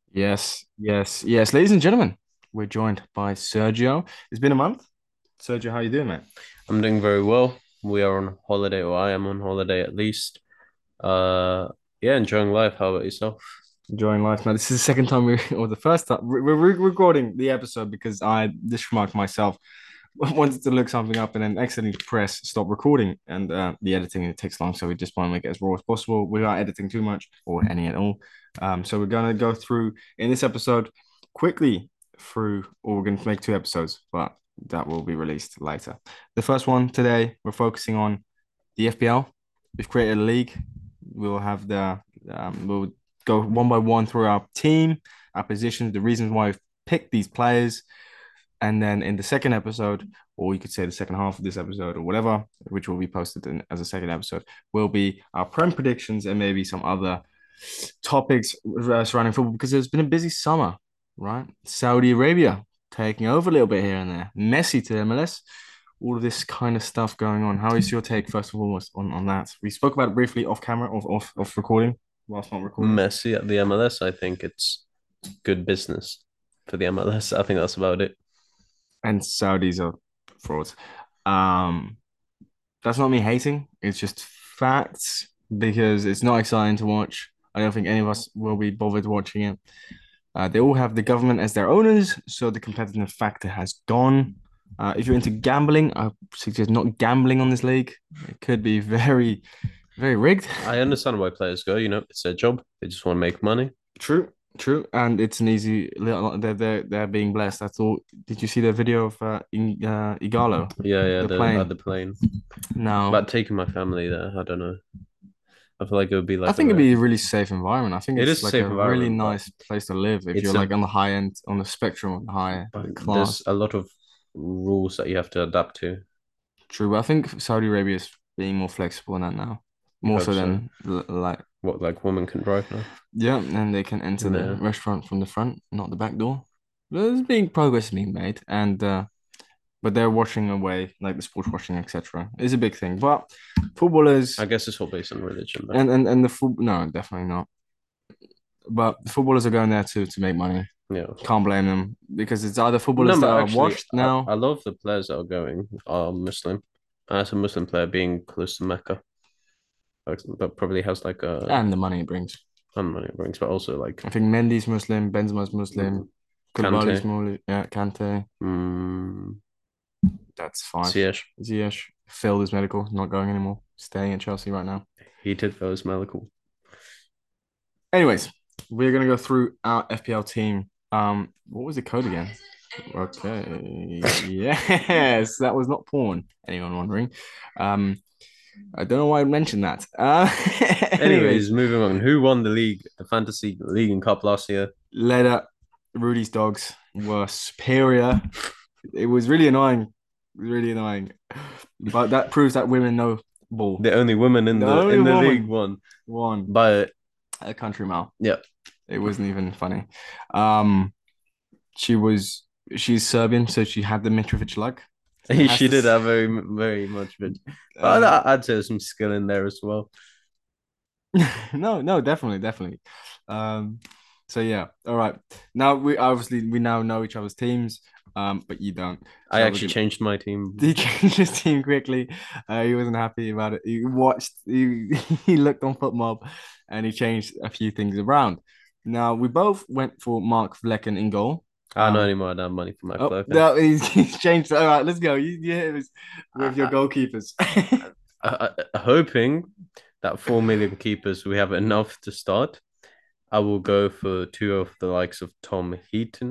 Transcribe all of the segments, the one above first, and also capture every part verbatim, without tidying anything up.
Yes, yes, yes. Ladies and gentlemen, we're joined by Sergio. It's been a month. Sergio, how you doing, mate? I'm doing very well. We are on holiday, or I am on holiday at least. Uh, yeah, enjoying life. How about yourself? Enjoying life, man. This is the second time we, or the first time we- we're re recording the episode because I just remarked myself wanted to look something up and then accidentally press stop recording, and uh, the editing it takes long, so we just want to make it as raw as possible without editing too much or any at all. Um, so we're gonna go through in this episode quickly through, or we're gonna make two episodes, but that will be released later. The first one today, we're focusing on the F P L. We've created a league. We'll have the um, we'll go one by one through our team, our positions, the reasons why we've picked these players, and then in the second episode, or you could say the second half of this episode or whatever, which will be posted in, as a second episode, will be our prem predictions and maybe some other topics uh, surrounding football because there's been a busy summer, right? Saudi Arabia taking over a little bit here and there. Messi to M L S. All of this kind of stuff going on. How is your take, first of all, on, on that? We spoke about it briefly off camera, off, off, off recording, whilst not recording. Messi at the M L S. I think it's good business for the M L S. I think that's about it. And Saudis are frauds. Um, That's not me hating. It's just facts because it's not exciting to watch. I don't think any of us will be bothered watching it. Uh, they all have the government as their owners, so the competitive factor has gone. Uh, if you're into gambling, I suggest not gambling on this league. It could be very, very rigged. I understand why players go. You know, it's their job. They just want to make money. True, true, and it's an easy little. They're they're, they're being blessed. I thought. Did you see the video of uh, In, uh Igalo, Yeah, yeah. the The at plane? the plane. No, About taking my family there. I don't know. I feel like it would be I like a think it'd very. be a really safe environment. I think It it's is a like safe a really environment, but nice place to live if you're it's like a on the high end, on the spectrum of high but there's class. a lot of rules that you have to adapt to. True, but I think Saudi Arabia is being more flexible in that now, You more hope so so. than l- like What like women can drive now? yeah, and they can enter the Yeah. restaurant from the front, not the back door. There's being progress being made, and uh, but they're washing away like the sports washing, et cetera is a big thing. But footballers I guess it's all based on religion, though. and and and the foot no, definitely not. But the footballers are going there to to make money. Yeah. Can't blame them because it's either No, footballers that but are actually, washed I, now. I love the players that are going are Muslim. As a Muslim player, being close to Mecca, like, that probably has like a And the money it brings. unmoney rings, but also like I think Mendy's Muslim, Benzema's Muslim, Koulibaly's Kante, Muslim, yeah, Kante. mm, That's five. Ziyech. Ziyech failed his medical, not going anymore, staying at Chelsea right now. He did those medical. Anyways, we're gonna go through our F P L team. Um, what was the code again? Okay, yes, that was not porn. Anyone wondering? Um, I don't know why I mentioned that. Uh, Anyways, anyways, moving on. Who won the league, the fantasy league and cup last year? Leda, Rudy's dogs were superior. It was really annoying, really annoying. But that proves that women know ball. The only woman in The the only in the league woman won won by a country mile. yeah. It wasn't even funny. Um, she was she's Serbian, so she had the Mitrovic luck. So it has She did to. have very very much, but Uh, I'd say there's some skill in there as well. no, no, definitely, definitely. Um, so yeah, all right. Now we obviously we now know each other's teams, um, but you don't. I So we're actually gonna changed my team. he changed his team quickly. Uh, he wasn't happy about it. He watched, he, he looked on FotMob and he changed a few things around. Now, we both went for Mark Vlecken in goal. I don't Um, anymore. I don't have money for my oh, clothing. no, he's, he's changed. All right, let's go. You, you hit us with your I, goalkeepers. I, I, hoping that four million keepers we have enough to start. I will go for two of the likes of Tom Heaton,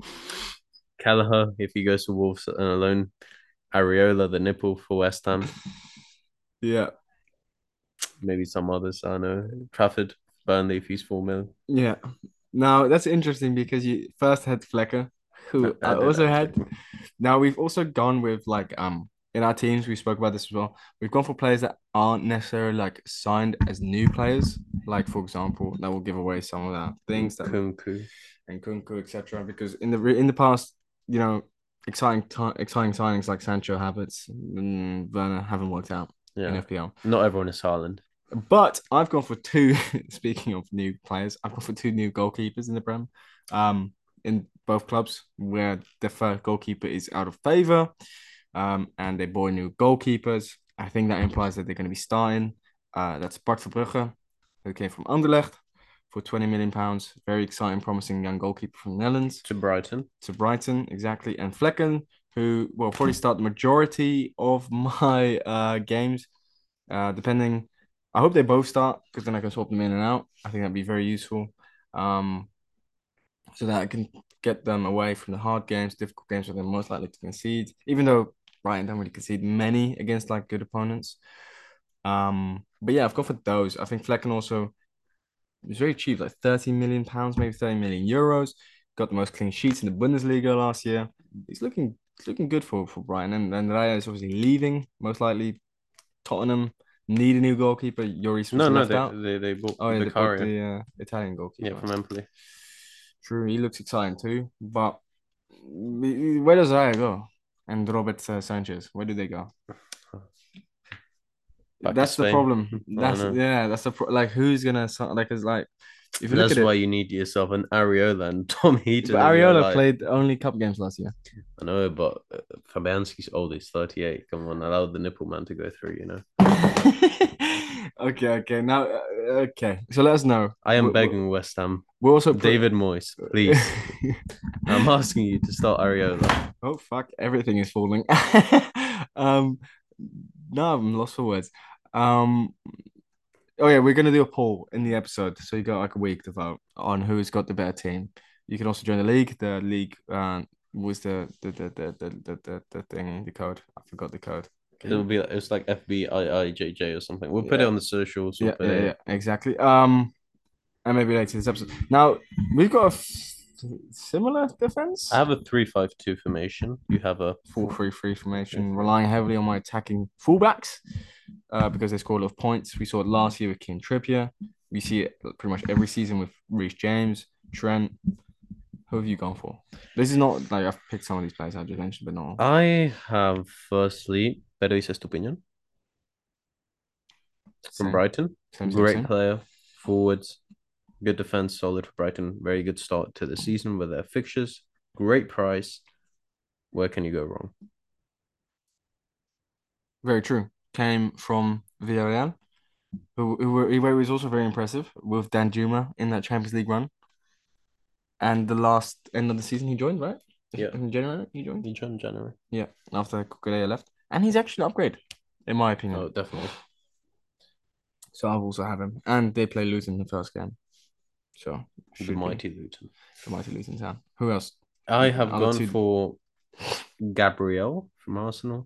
Kelleher if he goes to Wolves and alone, Areola the nipple for West Ham, Yeah, maybe some others. I don't know. Trafford, Burnley if he's four mil. yeah. Now, that's interesting because you first had Flecker, I, who I I did also have had. Flick. Now, we've also gone with like, um, in our teams, we spoke about this as well. We've gone for players that aren't necessarily like signed as new players. Like, for example, that will give away some of the things that Kunku. and Kunku, et cetera. Because in the in the past, you know, exciting exciting signings like Sancho, Havertz, and Werner haven't worked out in Yeah. F P L. Not everyone is Haaland. But I've gone for two. Speaking of new players, I've gone for two new goalkeepers in the Prem, um, in both clubs where the first goalkeeper is out of favour, um, and they bought new goalkeepers. I think that implies that they're going to be starting. Uh, that's Bart Verbrugge, who came from Anderlecht for twenty million pounds. Very exciting, promising young goalkeeper from the Netherlands To Brighton. to Brighton, exactly, and Flecken, who will probably start the majority of my uh, games, uh, depending. I hope they both start because then I can swap them in and out. I think that'd be very useful, um, so that I can get them away from the hard games, difficult games where they're most likely to concede. Even though Brighton don't really concede many against like good opponents. Um, but yeah, I've gone for those. I think Flecken also is very cheap, like thirty million pounds, maybe thirty million euros. Got the most clean sheets in the Bundesliga last year. He's looking he's looking good for, for Brighton. And and Raya is obviously leaving, most likely Tottenham need a new goalkeeper. Lloris was No, no, left they out. they, they bought Oh yeah, they bought Vicario. the uh, Italian Yeah, goalkeeper. from Empoli. True, he looks exciting too. But where does Raya go? And Robert uh, Sanchez, where do they go? Back to That's the Spain. problem. I don't That's know. yeah. That's the pro- like who's gonna so- like it's like if you look That's at why it, you need yourself an Areola and Tom but Heaton in your Ariola life. played only cup games last year. I know, but uh, Fabianski's old. He's thirty-eight. Come on, allow the nipple man to go through, you know. Okay, okay. Now, uh, okay. So let us know. I am We're, we're, begging West Ham. we're also put. David Moyes, please. I'm asking you to start Areola. Oh fuck! Everything is falling. um, no, I'm lost for words. Um, oh yeah, we're gonna do a poll in the episode, so you got like a week to vote on who's got the better team. You can also join the league. The league uh, was the the the the the the, the, the thing the code. I forgot the code. Can It'll you? be it's like F B I I J J or something. We'll put it Yeah, on the socials. We'll yeah, put yeah, yeah. it. Exactly. Um, and maybe later this episode. Now we've got a f- similar defense. I have a three five two formation. You have a Four three three formation, relying heavily on my attacking fullbacks, uh, because they score a lot of points. We saw it last year with Kim Trippier. We see it pretty much every season with Reece James, Trent. Who have you gone for? This is not like I've picked some of these players I just mentioned, but no. I have firstly Pedro Estupiñán from Same, Brighton. same, same, Great same. player, forwards, good defense, solid for Brighton. Very good start to the season with their fixtures. Great price. Where can you go wrong? Very true. Came from Villarreal, who, who, were, who was also very impressive with Dan Juma in that Champions League run. And the last end of the season, he joined, right? Yeah. In January, he joined. He joined January. Yeah, after Kukurea left. And he's actually an upgrade, in my opinion. Oh, definitely. So I'll also have him. And they play Luton in the first game. So The mighty Luton. The mighty Luton town. Who else? I have Other gone two- for Gabriel from Arsenal.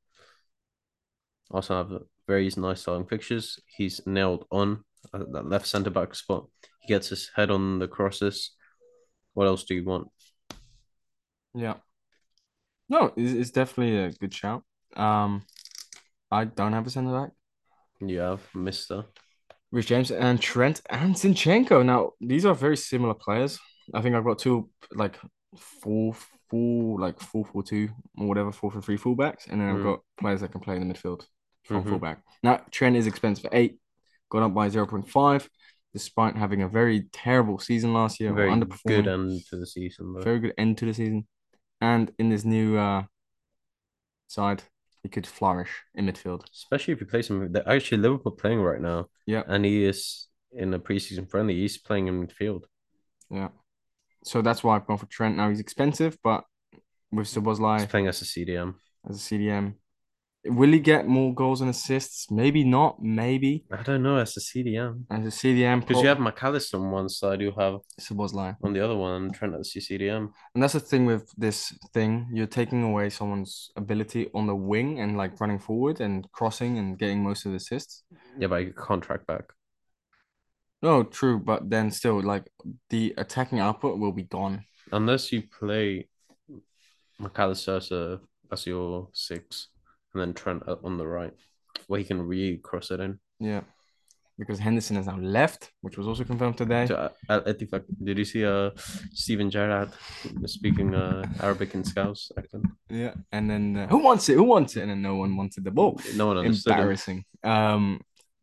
Also have very nice starting fixtures. He's nailed on uh, that left centre back spot. He gets his head on the crosses. What else do you want? Yeah. No, it's, it's definitely a good shout. Um, I don't have a centre back. You have Mister Rich James and Trent and Zinchenko. Now, these are very similar players. I think I've got two like four, four, like four, four, two or whatever, four for three fullbacks, and then I've Mm. got players that can play in the midfield from Mhm. fullback. Now, Trent is expensive for eight, gone up by zero point five, despite having a very terrible season last year, or Very underperforming. good end to the season, though. Very good end to the season. And in this new uh, side, he could flourish in midfield. Especially if you play some. They're actually Liverpool playing right now, Yeah, and he is in a preseason friendly. He's playing in midfield. yeah. So that's why I've gone for Trent. Now he's expensive, but with He's Szoboszlai playing as a C D M. as a C D M, will he get more goals and assists? Maybe not. Maybe I don't know as a C D M as a C D M, because you have McAllister on one side, you have Szoboszlai. on the other one Trent as your C D M. And that's the thing with this thing. You're taking away someone's ability on the wing and like running forward and crossing and getting most of the assists. Yeah, but you can't track back. No, true, but then still, like the attacking output will be gone. Unless you play McAllister as, a, as your six and then Trent on the right, where he can really cross it in. Yeah, because Henderson has now left, which was also confirmed today. So, uh, I think, like, did you see uh Steven Gerrard speaking uh, Arabic in Scouse accent? Yeah, and then uh, who wants it? Who wants it? And then no one wanted the ball. No one understood him. Embarrassing. Um,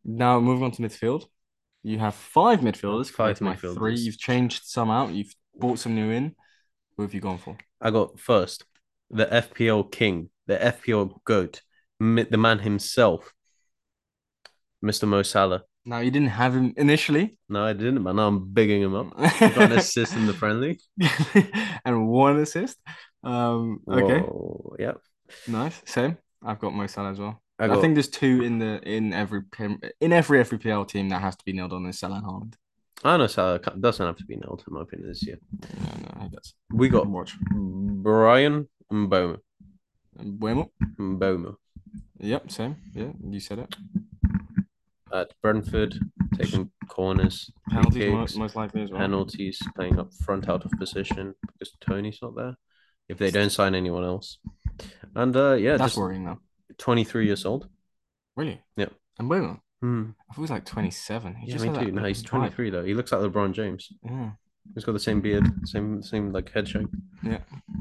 Now moving on to midfield. You have five midfielders compared Five to my three. midfielders. You've changed some out. You've brought some new in. Who have you gone for? I got first the F P L king, the F P L goat, the man himself, Mister Mo Salah. Now you didn't have him initially. No, I didn't, but now I'm bigging him up. He got an assist in the friendly. And one assist. Um, okay, Whoa, yeah. nice. Same. I've got Mo Salah as well. I I got think there's two in the in every Prem- in every F P L team that has to be nailed on is Salah and Haaland. I know Salah doesn't have to be nailed in my opinion this year. No, no, he does. We got Watch. Brian Mboma. Bueno. Mboma Yep, same. Yeah, you said it. at Brentford, taking corners, free Penalties kicks, most, most likely as well. penalties, playing up front out of position because Tony's not there. If they don't sign anyone else, and uh, yeah, That's just worrying though. twenty-three years old. Really? Yeah. And Bueno. Hmm. I thought he was like twenty-seven. He Yeah, just me had too. that No, he's vibe. twenty-three though. He looks like LeBron James. Yeah. He's got the same beard, same same like head shape. Yeah.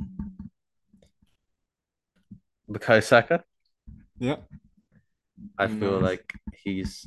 Bukayo Saka, Yeah. I feel Nice. like he's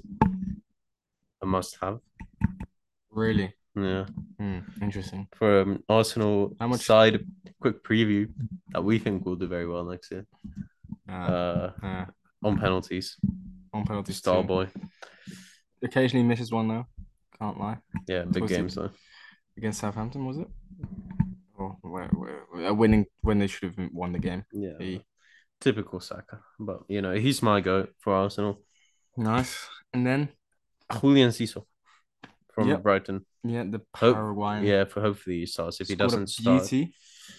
a must-have. Really. Yeah, Hmm. Interesting. for um, Arsenal How much? side, quick preview that we think will do very well next year. Uh, Uh, uh, on penalties, on penalties Star too. Boy. Occasionally misses one though. Can't lie. Yeah, big Was it- games though. Against Southampton, was it? Or where, where, a winning when they should have won the game. Yeah, He- typical Saka, but you know he's my goat for Arsenal. Nice. And then Julian Ciso from Yep. Brighton. yeah, the Hope, Paraguayan. yeah, for hopefully he starts. If he scored a doesn't start, beauty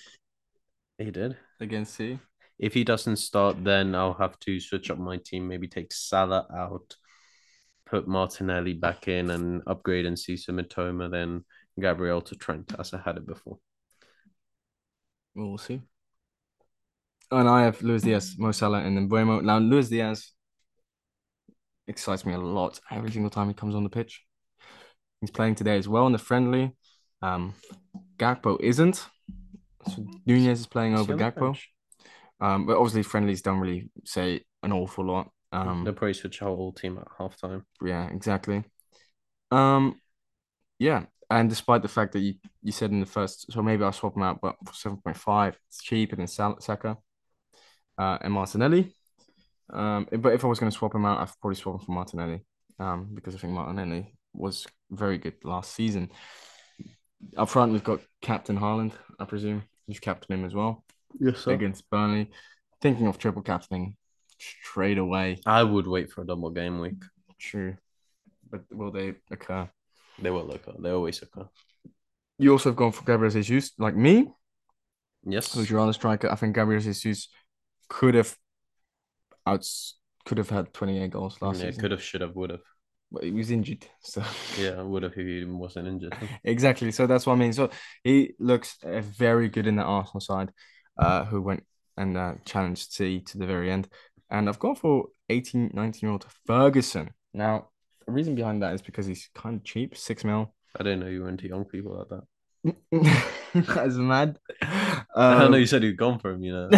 he did. against City. If he doesn't start, then I'll have to switch up my team. Maybe take Salah out, put Martinelli back in, and upgrade and Cesar Mitoma, then Gabriel to Trent, as I had it before. We'll see. And I have Luis Diaz, Mo Salah, and then Buemo. Now Luis Diaz excites me a lot every single time he comes on the pitch. He's playing today as well in the friendly. Um, Gakpo isn't. So Nunez is playing over Gakpo. Um, but obviously friendlies don't really say an awful lot. Um, They'll probably switch our whole team at halftime. yeah, exactly. Um, yeah, and despite the fact that you, you said in the first, so maybe I'll swap them out, but for seven point five, it's cheaper than Sal- Saka uh, and Martinelli. Um, but if I was going to swap him out, I'd probably swap him for Martinelli um, because I think Martinelli was very good last season. Up front, we've got Captain Haaland, I presume. You've captained him as well Yes, sir. against Burnley. Thinking of triple captaining straight away. I would wait for a double game week. True. But will they occur? They will occur. They always occur. You also have gone for Gabriel Jesus, like me, Yes. who's your other striker. I think Gabriel Jesus could have outs could have had twenty-eight goals last Yeah, season. could have, should have, would have. But he was injured. So Yeah, would have if he wasn't injured. exactly. So that's what I mean. So he looks uh, very good in the Arsenal side, uh, who went and uh, challenged City to the very end. And I've gone for eighteen, nineteen year old Ferguson. Now, the reason behind that is because he's kind of cheap, six mil. I didn't know you were into young people like that. That's mad. I Um, know you said you'd gone for him, you know.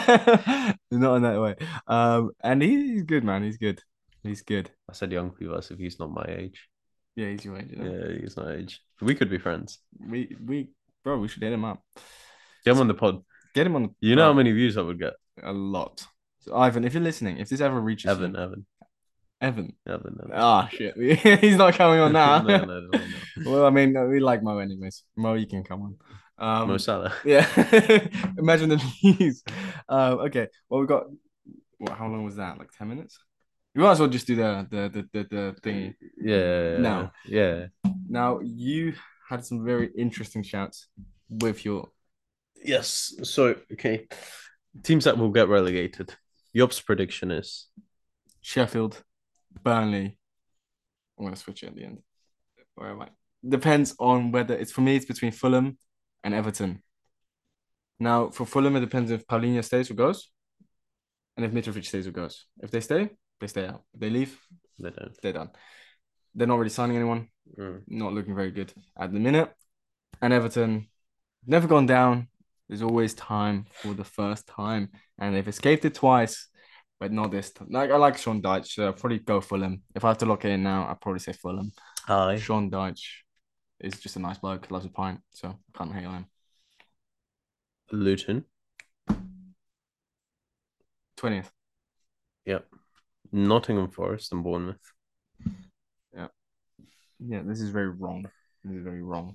not in that way. Um, and he, he's good, man. He's good. He's good. I said young people as if he's not my age. Yeah, he's your age. You know? Yeah, he's my age. We could be friends. We we bro, we should hit him up. Get him on the pod. Get him on the You know how bro, many views I would get? a lot. So Ivan, if you're listening, if this ever reaches Evan, you, Evan, Evan. Evan. Evan. Ah, shit. He's not coming on now. no, no, no, no. Well, I mean, we like Mo anyways. Mo, you can come on. Um, Mo Salah. yeah. Imagine the views. Um, okay. Well, we got. What? How long was that? Like ten minutes. You might as well just do the the the the, the thing. Yeah. No. Yeah. Now you had some very interesting shouts with your Yes. So, okay. Teams that will get relegated. Yop's prediction is Sheffield, Burnley. I'm gonna switch it at the end. Where am I? Depends on whether it's for me. It's between Fulham and Everton. Now for Fulham, it depends if Paulinho stays or goes, and if Mitrovic stays or goes. If they stay, they stay out. If they leave, they don't. they're done. They're not really signing anyone. Mm. Not looking very good at the minute. And Everton, never gone down. There's always time for the first time, and they've escaped it twice. but not this time. Like I like Sean Dyche, so I'll probably go Fulham. If I have to lock it in now, I'd probably say Fulham. Aye. Sean Dyche is just a nice bloke, loves a pint, so can't hate on him. Luton. twentieth. Yep. Nottingham Forest and Bournemouth. Yeah. Yeah, this is very wrong. This is very wrong.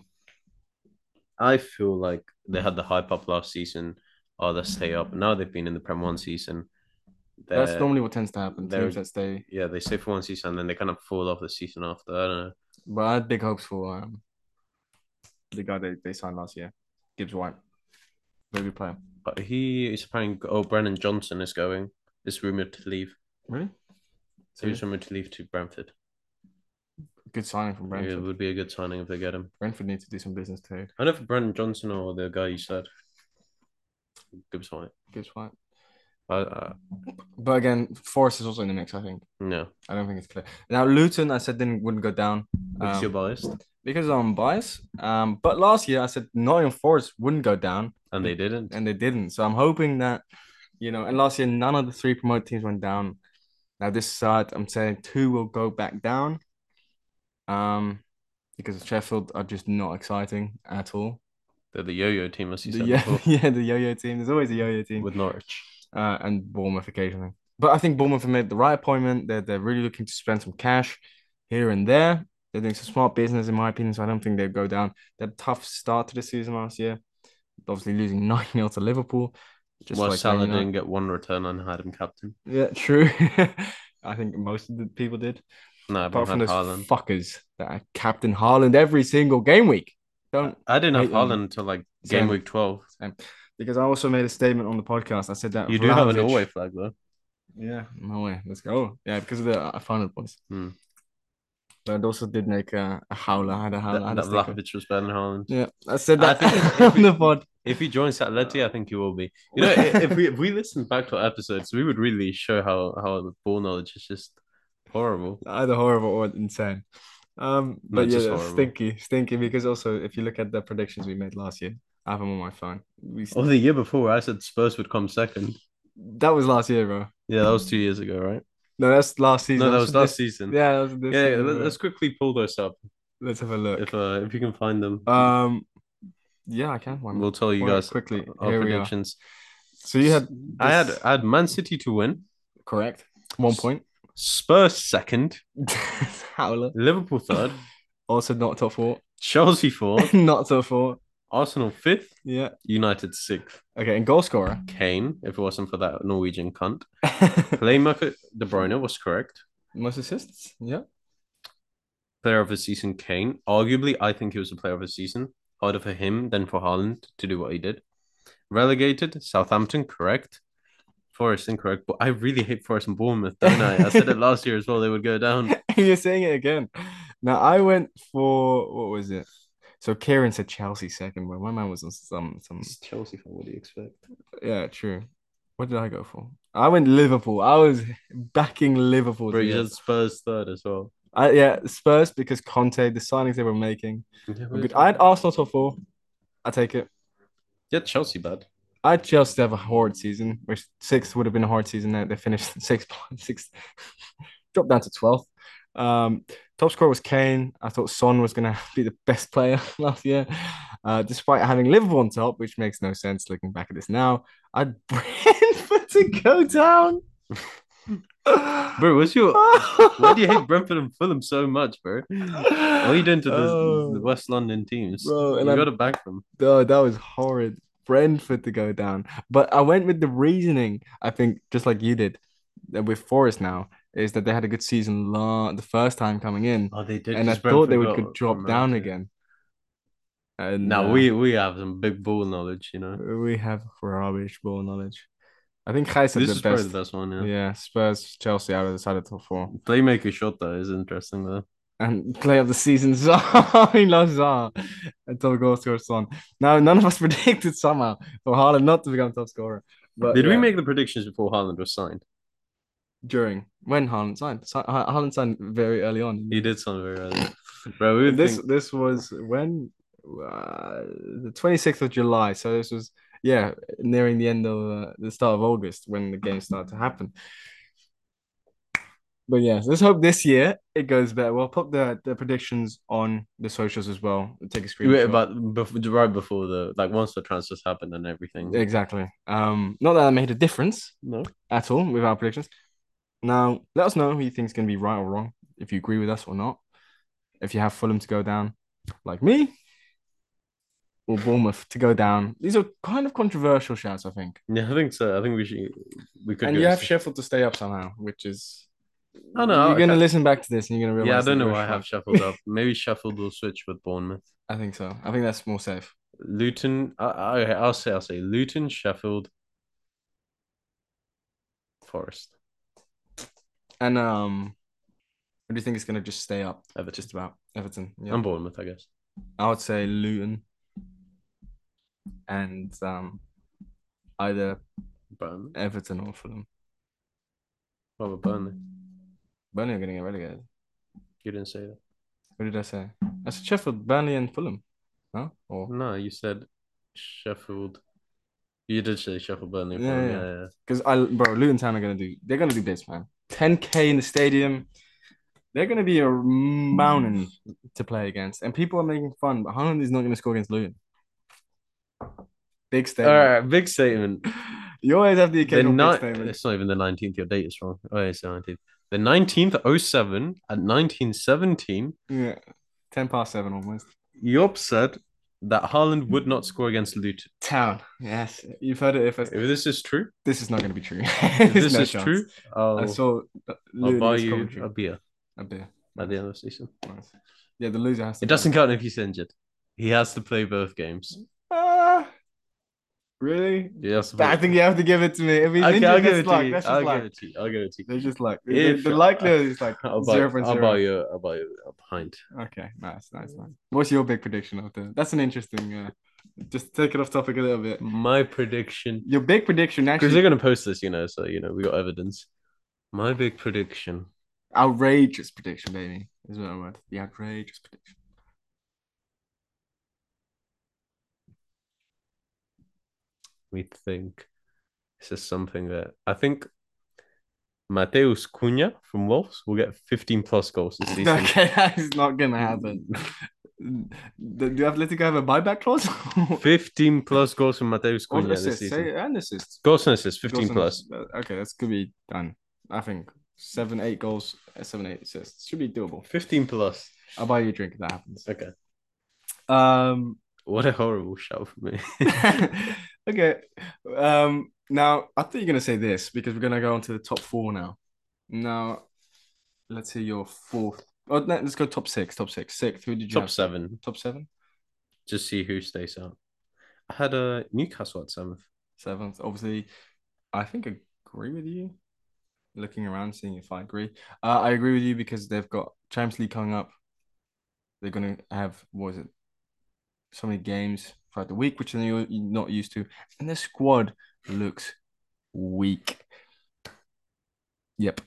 I feel like they had the hype up last season. Oh, they stay up. Now they've been in the Prem one season. That's They're- normally what tends to happen. they're- Teams that stay. yeah, they stay for one season and then they kind of fall off the season after. I don't know. But I had big hopes for um, the guy they, they signed last year, Gibbs White. Very good player. But he is apparently. Oh, Brennan Johnson is going. Is rumored to leave. Really? So he's rumored to leave to Brentford. Good signing from Brentford. It would be a good signing if they get him. Brentford need to do some business too. I don't know if Brennan Johnson or the guy you said. Gibbs White. Gibbs White. Uh, But again, Forest is also in the mix, I think. no. I don't think it's clear. Now, Luton, I said didn't wouldn't go down. Because Um, you're biased. because I'm biased. Um, but last year I said Nottingham Forest wouldn't go down, And they didn't. and they didn't. So I'm hoping that, you know, and last year none of the three promoted teams went down. Now this side, I'm saying two will go back down. Um, because Sheffield are just not exciting at all. They're the yo-yo team, as you The, said yeah, before, yeah, the yo-yo team. There's always a yo-yo team. with Norwich. Uh, and Bournemouth occasionally. But I think Bournemouth have made the right appointment. They're, they're really looking to spend some cash here and there. They're doing some smart business, in my opinion, so I don't think they'll go down. They had a tough start to the season last year, obviously losing nine nil to Liverpool. Just well, like Salah didn't get one return and had him captain. Yeah, true. I think most of the people did. No, apart from those Haaland. fuckers that are captain Haaland every single game week. Don't I didn't have hate them. Haaland until like game Same. week twelve. Same. Because I also made a statement on the podcast. I said that You do have an Vlahovic- away flag though. Yeah, no way. Let's go. Yeah, because of the uh, final points. Hmm. But I also did make a, a howler. I had a howler. I That, had that a sticker. Vlahovic was better than Haaland. Yeah, I said I that think if on we- the pod. If he joins Atleti, I think he will be. You know, i- if we if we listen back to our episodes, we would really show how how ball knowledge is just horrible. Either horrible or insane. Um, No, but yeah, just that's horrible. stinky, stinky. Because also, if you look at the predictions we made last year, I have them on my phone. We Oh, the year before, I said Spurs would come second. that was last year, bro. Yeah, that was two years ago, right? No, that's last season. No, that was this- last season. Yeah, that was this Yeah, season, let- bro. let's quickly pull those up Let's have a look. if uh, if you can find them. Um, yeah, I can. Why not? We'll tell you Well, guys quickly. our Here we are. predictions. So you had I had this- I had Man City to win, correct one point. Spurs second, Howler Liverpool third, also not top four. Chelsea fourth, Not top four. Arsenal fifth, Yeah. United sixth. Okay, and goal scorer. Kane, if it wasn't for that Norwegian cunt. Playmaker De Bruyne was correct. Most assists. Yeah. Player of the season, Kane. Arguably, I think he was the player of the season. Harder for him than for Haaland to do what he did. Relegated, Southampton, correct. Forest, incorrect. But I really hate Forest and Bournemouth, don't I? I said it last year as well, they would go down. You're saying it again. Now I went for what was it? So Kieran said Chelsea second, but my man was on some some. Chelsea fan, what do you expect? Yeah, true. What did I go for? I went Liverpool. I was backing Liverpool. Bro, to you get- said Spurs third as well. I, yeah, Spurs because Conte, the signings they were making. were good. I had Arsenal top four. I take it. Yeah, Chelsea bad. I had Chelsea have a horrid season, which sixth would have been a horrid season. They, they finished sixth, sixth, dropped down to twelfth. Um, top scorer was Kane. I thought Son was going to be the best player last year, uh, despite having Liverpool on top, which makes no sense looking back at this now. I had Brentford to go down. Bro, what's your why do you hate Brentford and Fulham so much, bro? What are you doing to the, Oh, the West London teams? bro, and you I'm- gotta back them. Oh, that was horrid. Brentford to go down. But I went with the reasoning, I think, just like you did, that with Forest now, is that they had a good season la- the first time coming in. Oh, they did. And I thought they would could drop down again. And Now uh, we we have some big ball knowledge, you know. we have rubbish ball knowledge. I think Kai said This the is probably best. the best one, yeah. Yeah, Spurs, Chelsea out of the side of top four. Playmaker shot though is interesting though. And play of the season, Zaha. He loves Zaha. And top goal scorer, Son. Now, none of us predicted somehow for Haaland not to become top scorer. But Did we yeah, make the predictions before Haaland was signed? during when Haaland signed? Si- Ha- Haaland signed very early on. He did something very early. Bro, we would This think this was when uh, the twenty-sixth of July. So this was yeah nearing the end of uh, the start of August when the game started to happen. But yes, let's hope this year it goes better. We'll put the the predictions on the socials as well. We'll take a Wait, screenshot. but before, right before the like once the transfers happened and everything. Exactly. Um, not that that made a difference No. at all with our predictions. Now, let us know who you think is going to be right or wrong, if you agree with us or not. If you have Fulham to go down, like me, or Bournemouth to go down. These are kind of controversial shouts, I think. Yeah, I think so. I think we should we could And go. you have Sheffield to stay up somehow, which is Oh you're no, gonna I listen back to this and you're gonna yeah, I realize that don't know you're a why I have schmuck. Sheffield up. Maybe Sheffield will switch with Bournemouth. I think so. I think that's more safe. Luton, I, I I'll say I'll say Luton, Sheffield, Forest, And um, what do you think is gonna just stay up? Everton, Just about Everton. Yeah, and Bournemouth, I guess. I would say Luton and um either Burnley. Everton or Fulham. What about Burnley? Burnley are gonna get relegated. You didn't say that. What did I say? I said Sheffield, Burnley, and Fulham. No? Or No, you said Sheffield. You did say Sheffield, Burnley, yeah, Fulham. yeah. Yeah, yeah. Because I, bro, Luton Town are gonna do. They're gonna do this, man. ten K in the stadium. They're gonna be a mountain to play against, and people are making fun. But Haaland is not gonna score against Luton. Big All statement. right, big statement. You always have the The occasional big night. statement. It's not even the nineteenth. Your date is wrong. Oh, it's the nineteenth. The nineteenth, oh seven, at nineteen seventeen, Yeah, ten past seven almost. Yop said that Haaland would not score against Luton. Town. Yes, you've heard it. If If this is true, this is not gonna be true. if There's this no is chance. true, I I'll saw I'll Luton buy against you Coventry. a beer A beer. at the end of the season. Nice. Yeah, the loser has to. It doesn't count if he's injured. He has to play both games. Ah, really? He has to play. I think you have to give it to me. If he's Okay, injured, I'll give that's it to luck. you. That's I'll just give luck. it to you. I'll give it to you. They're just like the, If the likelihood is like I'll buy, zero point I'll zero. buy you. I'll buy you a pint. Okay, nice, nice, nice. What's your big prediction of the? That's an interesting. Uh, just take it off topic a little bit. My prediction, Your big prediction, because they're actually, gonna post this, you know, so you know we got evidence. My big prediction. outrageous prediction, baby. Is what I want. The outrageous prediction. We think this is something that I think Mateus Cunha from Wolves will get fifteen plus goals this season. Okay, that is not gonna happen. Do do Atletico have a buyback clause? fifteen plus goals from Mateus Or Cunha this assists? season. Say and assists. Goals and assists, Goals fifteen and plus. assists. Okay, that's could be done. I think seven, eight goals, uh, seven, eight assists should be doable. fifteen plus. I'll buy you a drink if that happens. Okay. Um. What a horrible shout for me. Okay. Um. Now I thought you're gonna say this because we're gonna go on to the top four now. Now, let's see your fourth. Oh, no, let's go top six. Top six. Sixth. Who did you Top have? seven. Top seven. Just see who stays out. I had a uh, Newcastle at seventh. Seventh. Obviously, I think I agree with you. Looking around, seeing if I agree. Uh, I agree with you because they've got Champions League coming up. They're gonna have what is it? So many games throughout the week, which you're not used to, and their squad looks weak. Yep.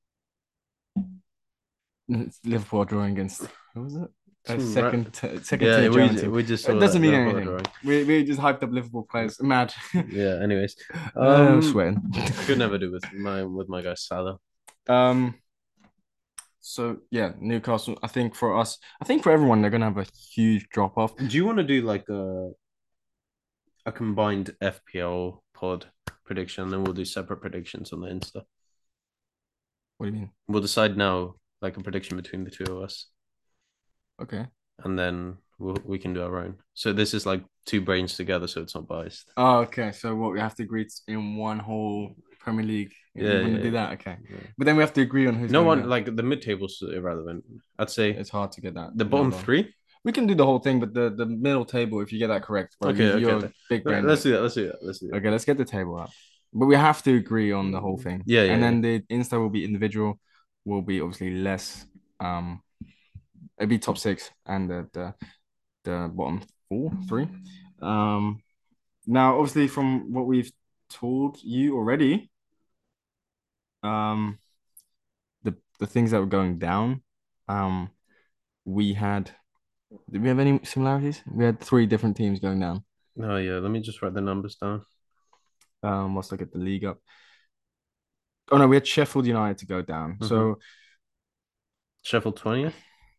It's Liverpool drawing against who was it? A Some second, t- second Yeah, tier we, German team. we just It saw doesn't that mean Liverpool anything. drawing. We we just hyped up Liverpool players. Mad. Yeah. Anyways, Um, um, sweating. could never do with my with my guy Salah. Um. So yeah, Newcastle. I think for us, I think for everyone, they're gonna have a huge drop off. Do you want to do like a a combined F P L pod prediction, and we'll do separate predictions on the Insta? What do you mean? We'll decide now, like a prediction between the two of us, Okay. and then we'll, we can do our own. So this is like two brains together, so it's not biased. Oh, okay. So what we have to agree in one whole Premier League. Yeah, You want yeah, to do yeah. that? Okay. Yeah. But then we have to agree on who's No gonna one go. like the mid table's irrelevant. I'd say It's hard to get that. the bottom number. three. We can do the whole thing, but the the middle table, if you get that correct, bro, Okay, you, okay, you're okay. a big brain. Let's do that. Let's do that. Let's do that. Okay, let's get the table up. But we have to agree on the whole thing. Yeah, yeah, And then the Insta will be individual, will be obviously less. Um, it'd be top six and the the, the bottom four, three. Um, now obviously from what we've told you already, um, the the things that were going down, um, we had. Did we have any similarities? We had three different teams going down. Oh yeah, let me just write the numbers down. Um, whilst I get the league up. Oh no, we had Sheffield United to go down. Mm -hmm. So Sheffield twentieth.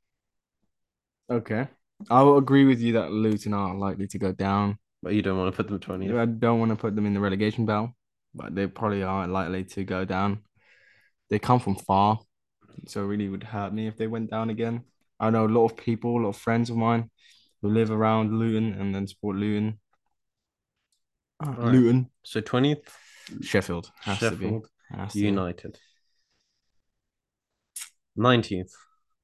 okay, I will agree with you that Luton are likely to go down. But you don't want to put them twentieth. I don't want to put them in the relegation battle, but they probably are likely to go down. They come from far, so it really would hurt me if they went down again. I know a lot of people, a lot of friends of mine who live around Luton and then support Luton. Uh, All right. Luton, So twentieth, Sheffield has to be. Sheffield Has to be. United. nineteenth.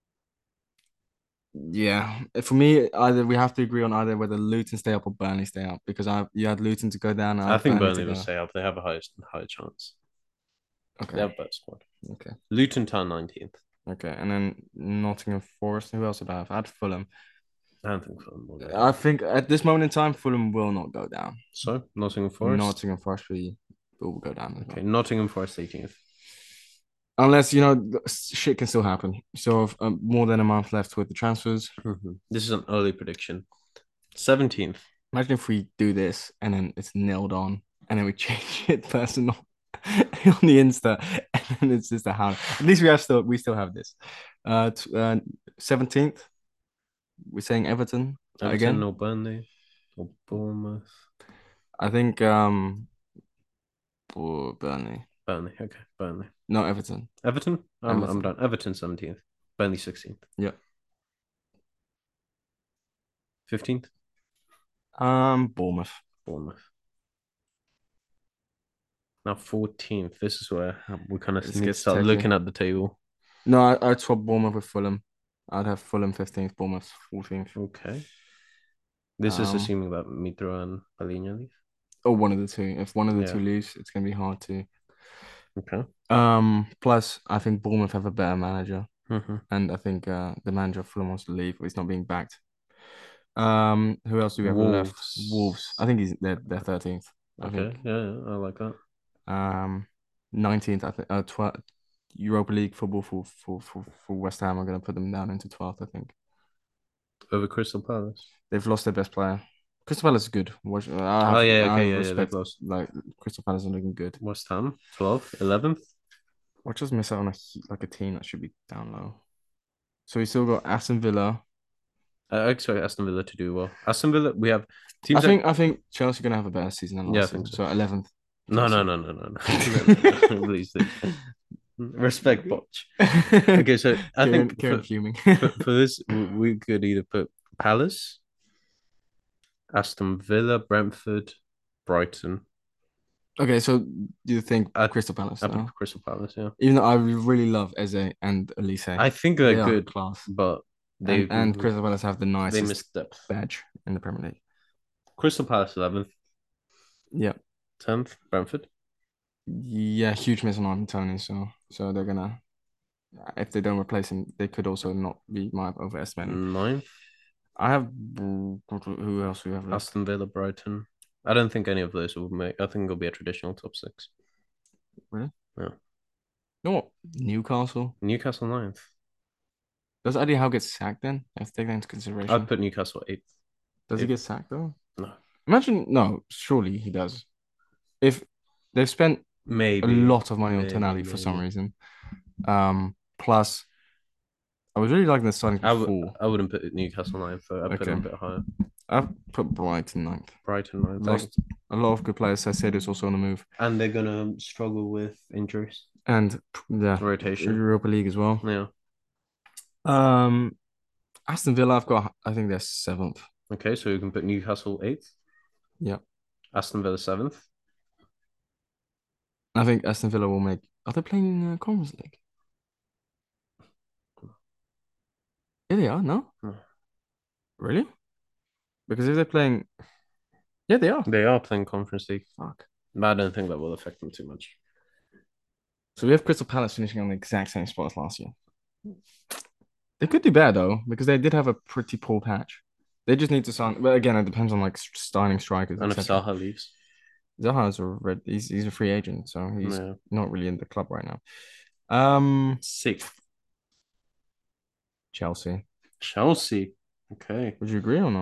Yeah, for me, either we have to agree on either whether Luton stay up or Burnley stay up because I you had Luton to go down, I I had think Burnley to Burnley will go. stay up. They have a high, high chance. They Okay, have a better squad. okay, Luton Town nineteenth. okay, and then Nottingham Forest. Who else did I have? I had Fulham. I don't think Fulham will go I down. think at this moment in time, Fulham will not go down. So Nottingham Forest. Nottingham Forest will will go down as Okay, well. Nottingham Forest eighteenth. Unless you know shit can still happen. So um, more than a month left with the transfers. Mm-hmm. This is an early prediction. seventeenth. Imagine if we do this and then it's nailed on, and then we change it personal on the Insta, and then it's just a hound. At least we have still we still have this. Uh, uh seventeenth. We're saying Everton, Everton again. or Burnley or Bournemouth. I think um, for Burnley. Burnley. Okay, Burnley. No, Everton. Everton. I'm Everton. I'm done. Everton seventeenth. Burnley sixteenth. Yeah. fifteenth. Um, Bournemouth. Bournemouth. Now fourteenth. This is where we kind of This need to gets start techie. looking at the table. No, I, I'd swap Bournemouth with Fulham. I'd have Fulham fifteenth, Bournemouth fourteenth. Okay. This is Um, assuming that Mitro and Palhinha leave. or one of the two. If one of the Yeah. two leaves, it's gonna be hard to. Okay. Um, plus I think Bournemouth have a better manager, Mm-hmm. and I think uh, the manager of Fulham wants to leave, but he's not being backed. Um, who else do we have left? Wolves. Wolves. I think he's they're they're thirteenth. I Okay. think. Yeah, yeah, I like that. Um, nineteenth. I think. Uh, twelve. Europa League football for for for for West Ham. I'm gonna put them down into twelfth. I think Over Crystal Palace. they've lost their best player. Crystal Palace is good. Watch, I have, Oh yeah, I okay, have yeah, yeah, respect. they've lost. Like Crystal Palace are looking good. West Ham, twelfth, eleventh. Watch us miss out on a like a team that should be down low. So we still got Aston Villa. I expect Aston Villa to do well. Aston Villa, we have I teams. think that... I think Chelsea are gonna have a better season than Yeah, I last think season. so. So eleventh. No, no, no, no, no, no. Please, do. Respect, Botch. Okay, so I Kieran, think Kieran for, fuming. for, for this, we could either put Palace, Aston Villa, Brentford, Brighton. Okay, so do you think I, Crystal Palace? I No? put Crystal Palace, yeah. Even though I really love Eze and Elise, I think they're they are good, class. but they and, and Crystal Palace have the they nicest miss depth. badge in the Premier League. Crystal Palace eleventh, Yeah, tenth, Brentford. yeah, huge miss on Ivan Toney. So, so they're gonna if they don't replace him, they could also not be my overestimating. Ninth, I have who else we have left? Aston Villa, Brighton. I don't think any of those will make. I think it'll be a traditional top six. Really? Yeah. You know what? Newcastle. Newcastle ninth. Does Eddie Howe get sacked then? I have to take that into consideration. I'd put Newcastle eighth. Does he If- get sacked though? No. Imagine no. Surely he does. If they've spent Maybe a lot of money on maybe, Tonali for some maybe. reason, um, plus I was really liking the starting I w- before. I wouldn't put Newcastle ninth, though. I'd put Okay. them a bit higher. I've put Brighton ninth. Brighton ninth. Lost a lot of good players. I said it's also on the move, And they're gonna struggle with injuries, and yeah, rotation. Europa League as well. Yeah. Um, Aston Villa, I've got. I think they're seventh. Okay, so you can put Newcastle eighth. Yeah. Aston Villa seventh. I think Aston Villa will make. Are they playing in the Conference League? Yeah, they are. No, No. really? Because if they're playing, yeah, they are. They are playing Conference League, Fuck. but I don't think that will affect them too much. So we have Crystal Palace finishing on the exact same spot as last year. They could do better though, because they did have a pretty poor patch. They just need to sign. But again, it depends on like starting strikers. And if et cetera. Zaha leaves, Zaha's a red. He's he's a free agent, so he's yeah. not really in the club right now. Um, Sixth, Chelsea. Chelsea. Okay. Would you agree or not?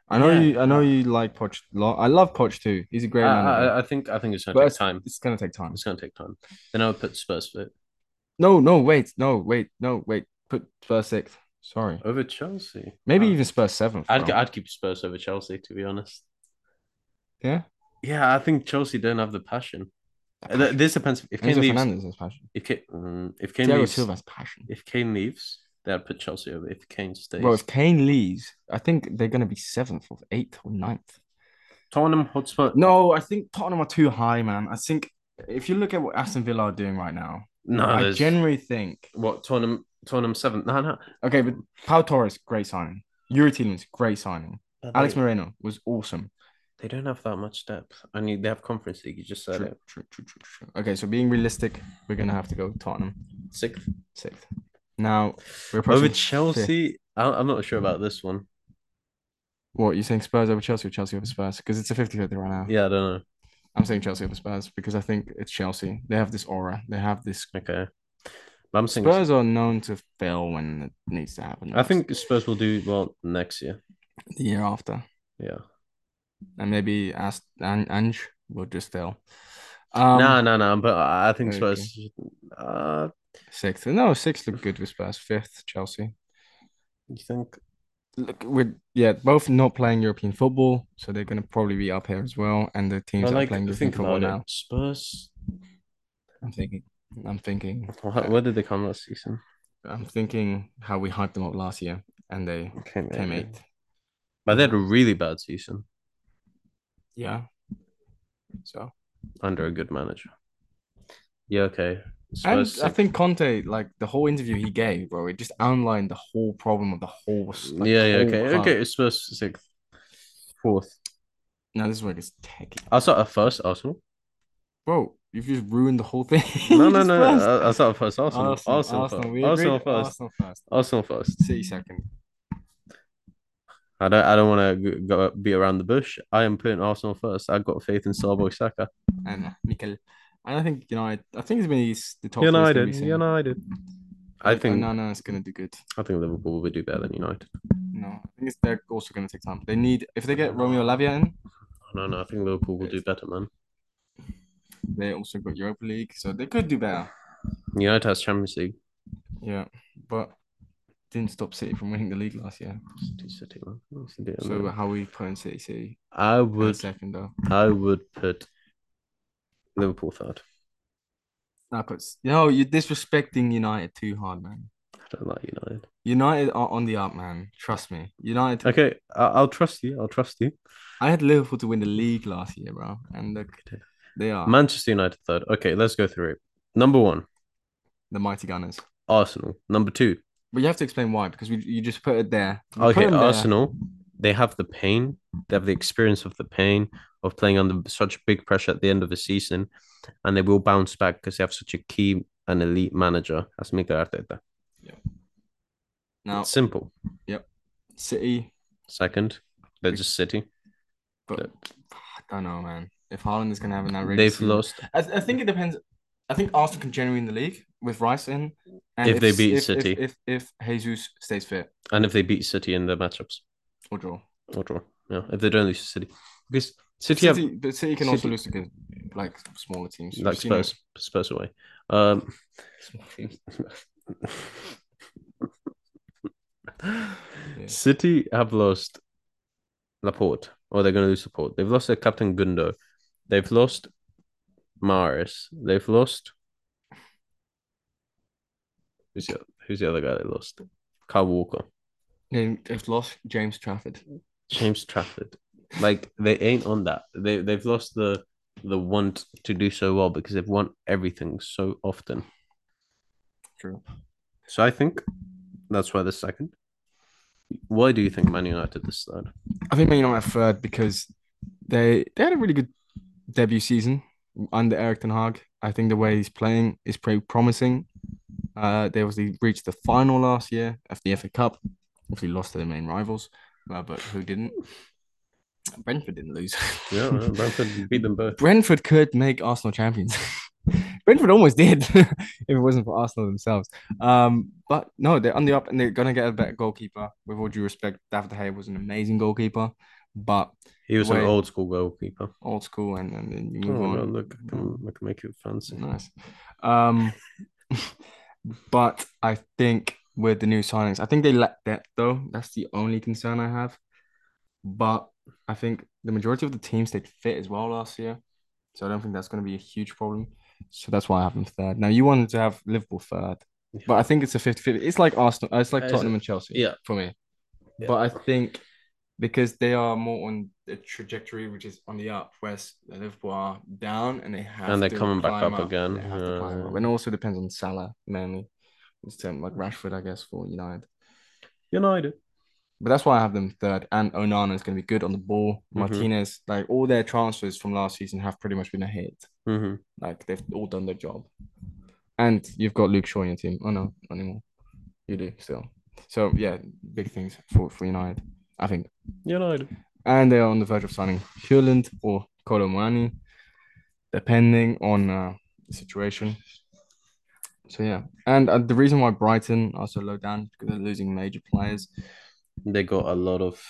I know you. I know Yeah, you like Poch a lot. I love Poch too. He's a I, great manager, I, I think I think it's gonna but take it's, time. it's gonna take time. It's gonna take time. Then I would put Spurs fifth No, no, wait, no, wait, no, wait. Put Spurs sixth. Sorry, over Chelsea. maybe Uh, even Spurs seventh, I'd bro. I'd keep Spurs over Chelsea to be honest. Yeah, Yeah, I think Chelsea don't have the passion. that Uh, th- passion. This depends. If Kane Enzo leaves, Fernandez has passion. if Kane, um, if Kane Thiago leaves, Silva has passion. if Kane leaves, then I'd put Chelsea over. If Kane Bro, stays, if Kane leaves, I think they're gonna be seventh or eighth or ninth. Tottenham Hotspur. No, I think Tottenham are too high, man. I think if you look at what Aston Villa are doing right now, No, I there's generally think what Tottenham Tottenham seventh. No, no. okay, but Pau Torres, great signing. Yuri Tielemans, great signing. But Alex they Moreno was awesome. they don't have that much depth. I mean, they have Conference League. You just said True, it. true, true, true, true. Okay, so being realistic, we're gonna have to go Tottenham Sixth sixth. Now we're over approaching fifth. Chelsea. I, I'm not sure about this one. What you saying? Spurs over Chelsea or Chelsea over Spurs? Because it's a fifty-fifty right now. Yeah, I don't know. I'm saying Chelsea over Spurs because I think it's Chelsea. They have this aura. They have this. Okay, but I'm saying Spurs are known to fail when it needs to happen. I Most. think Spurs will do well next year. The year after, Yeah. and maybe Ast and Ange will just fail. No, Um, no, no. But I think okay. Spurs. Uh, Sixth. No, six look good with Spurs. Fifth, Chelsea. you think? Look, we're yeah, both not playing European football, so they're gonna probably be up here as well. And the teams But that are like, playing European think football about it. now, Spurs. I'm thinking, I'm thinking, Wh- uh, Where did they come last season? I'm thinking how we hyped them up last year, and they Okay, came maybe. eighth. But they had a really bad season Yeah, so under a good manager. Yeah, okay. and Spurs I sixth. think Conte, like the whole interview he gave, bro, it just outlined the whole problem of the whole, like the Yeah, yeah, whole okay. club. Okay, Spurs sixth. Fourth. Now this is where it gets techie, I saw at first Arsenal. bro. You've just ruined the whole thing. No, You no, just no. first. I, I saw at first Arsenal. Arsenal, Arsenal first. Arsenal. We Arsenal agreed. first. Arsenal first. Arsenal first. City second. I don't. I don't want to go be around the bush. I am putting Arsenal first. I've got faith in Starboy Saka. And uh, Mikel. And I think United. I think it's been these, the top three is gonna be United. same. United. I I think. no, no, it's gonna do good. I think Liverpool will do better than United. No, I think it's, they're also gonna take time. They need if they get Romeo Lavia in, No, no. I think Liverpool will do better, man. they also got Europa League, so they could do better. United has Champions League. Yeah, but didn't stop City from winning the league last year. City, City, man. City, So man. how we put in City City I and would. second though. I would put Liverpool third. That puts you know you're disrespecting United too hard, man. I don't like United. United are on the up, man. Trust me. United. Okay, I- I'll trust you. I'll trust you. I had Liverpool to win the league last year, bro, and look, they are Manchester United third. Okay, let's go through it. Number one, the mighty Gunners. Arsenal. Number two, But you have to explain why, because we you just put it there. We put okay, them there. Arsenal. They have the pain. They have the experience of the pain of playing under such big pressure at the end of the season, and they will bounce back because they have such a key and elite manager as Mikel Arteta. Now, It's simple. yep, City, Second, they're just City. but I don't know, man. If Haaland is gonna have an outrageous They've season. lost. I, th- I think it depends. I think Arsenal can generally win the league with Rice in, and If they beat if, City. if, if if Jesus stays fit And if they beat City in the matchups or draw. or draw, yeah, if they don't lose to City, because City, City, have but City can also City- lose to good, like smaller teams. like We've seen it. Spurs, Spurs away. Um, Small teams. City have lost Laporte, or they're going to lose Laporte. They've lost their captain Gundo. They've lost Maris. They've lost. Who's the, who's the other guy they lost? Kyle Walker. Yeah, they've lost James Trafford. James Trafford. Like they ain't on that. They they've lost the the want to do so well because they've won everything so often. True. So I think that's why they're second. Why do you think Man United is third? I think Man United are third because they they had a really good debut season under Eric Ten Hag. I think the way he's playing is pretty promising. Uh, they obviously reached the final last year of the F A Cup. Obviously lost to their main rivals, uh, but who didn't? Brentford didn't lose. Yeah, Brentford beat them both. Brentford could make Arsenal champions. Brentford almost did if it wasn't for Arsenal themselves. Um, but no, they're on the up and they're gonna get a better goalkeeper. With all due respect, David De Gea was an amazing goalkeeper, But He was an way old school goalkeeper. old school, and, and then you Oh move my on. god, look, I can, I can make it fancy. Nice. Um, but I think with the new signings, I think they lack depth though. That's the only concern I have. But I think the majority of the teams stayed fit as well last year. So I don't think that's going to be a huge problem. So that's why I have them third. Now you wanted to have Liverpool third, but I think it's a fifty fifty. It's like Arsenal, it's like Uh, is Tottenham it? and Chelsea Yeah. for me. Yeah. But I think because they are more on the trajectory, which is on the up, whereas Liverpool are down and they have And they're to coming back climb up up. again. They have to climb up. Uh, And it also depends on Salah mainly. It's um, like Rashford, I guess, for United. United. But that's why I have them third. And Onana is going to be good on the ball. Mm-hmm. Martinez, like all their transfers from last season have pretty much been a hit. Mm-hmm. Like they've all done their job. And you've got Luke Shaw in your team. Oh no, not anymore. You do still. So yeah, big things for, for United, I think. United. And they are on the verge of signing Haaland or Kolo Muani, depending on uh, the situation. So yeah, and uh, the reason why Brighton are so low down is because they're losing major players. They got a lot of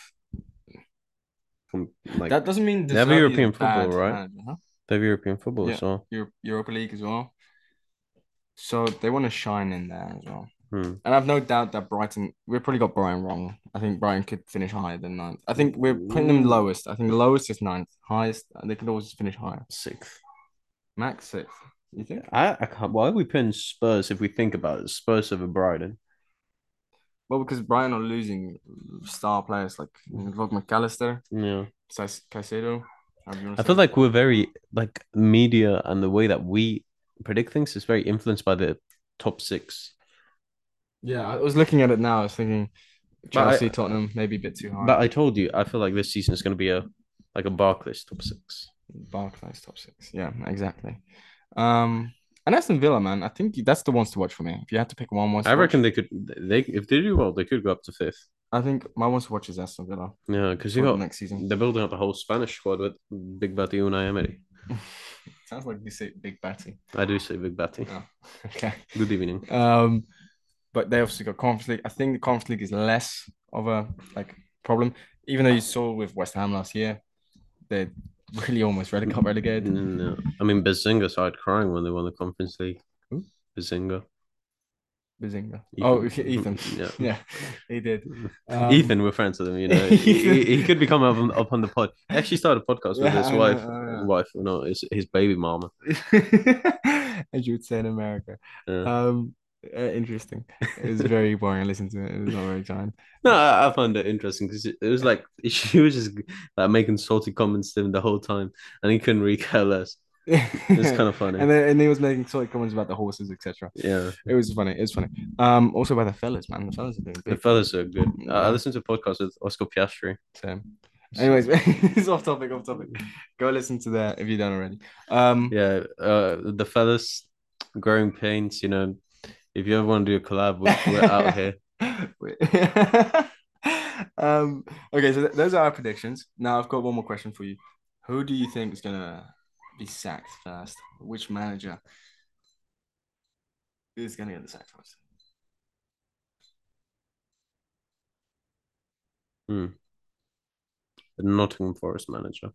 like That doesn't mean they have Deserbi is a European football, bad right? manager, huh? They have European football Yeah, as well. Europe, Europa League as well. So they want to shine in there as well. Hmm. And I've no doubt that Brighton, we've probably got Brighton wrong. I think Brighton could finish higher than ninth. I think we're putting them lowest. I think the lowest is ninth. Highest, they could always finish higher. Sixth. Max sixth. You think? I, I can't. Why are we putting Spurs if we think about it? Spurs over Brighton. Well, because Brighton are losing star players like like McAllister, Yeah. Caicedo. I feel like we're very like media and the way that we predict things is very influenced by the top six. Yeah, I was looking at it now. I was thinking But Chelsea, I, Tottenham, maybe a bit too high. but I told you, I feel like this season is going to be a like a Barclays top six. Barclays top six. Yeah, exactly. Um, and Aston Villa, man, I think that's the ones to watch for me. If you had to pick one, ones I to reckon watch, they could they if they do well, they could go up to fifth. I think my ones to watch is Aston Villa Yeah, because you for the got next season. they're building up a whole Spanish squad with Big Batty Unai Emery. Sounds like you say Big Batty. I do say Big Batty. Oh, okay. Good evening. Um, but they obviously got Conference League. I think the Conference League is less of a like problem, even though you saw with West Ham last year, they really almost rele- got relegated. No. I mean, Bazinga started crying when they won the Conference League. Who? Bazinga. Bazinga. Ethan. Oh, Ethan. Yeah. Yeah, he did. Um, Ethan, we're friends with him. You know, he, he, he could be coming up on, up on the pod. He actually started a podcast with Yeah, his I know, wife, I know. wife, no, his, his baby mama. As you would say in America. Yeah. Um, uh, interesting. It was very boring. I listened to it. It was not very kind. No, I, I found it interesting because it, it was like she was just like making salty comments to him the whole time, and he couldn't really care less. It's kind of funny. And then and he was making sort of comments about the horses, et cetera. Yeah, It was funny. It was funny. Um, also by the fellas, man. The fellas are doing the big. fellas are good. Uh, I Yeah. listened to a podcast with Oscar Piastri. So, anyways, it's off topic. Off topic. Go listen to that if you don't already. Um, Yeah, uh, the fellas, Growing Pains. You know, if you ever want to do a collab, we're, we're out here. um. Okay, so th- those are our predictions. Now I've got one more question for you. Who do you think is gonna be sacked first? Which manager is gonna get the sack first? Hmm. The Nottingham Forest manager.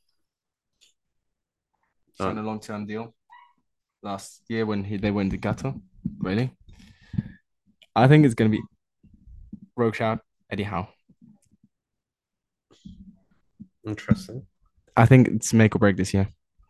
Signed a long term deal last year when he they went to gutter. Really? I think it's gonna be Rochard, Eddie Howe. Interesting. I think it's make or break this year.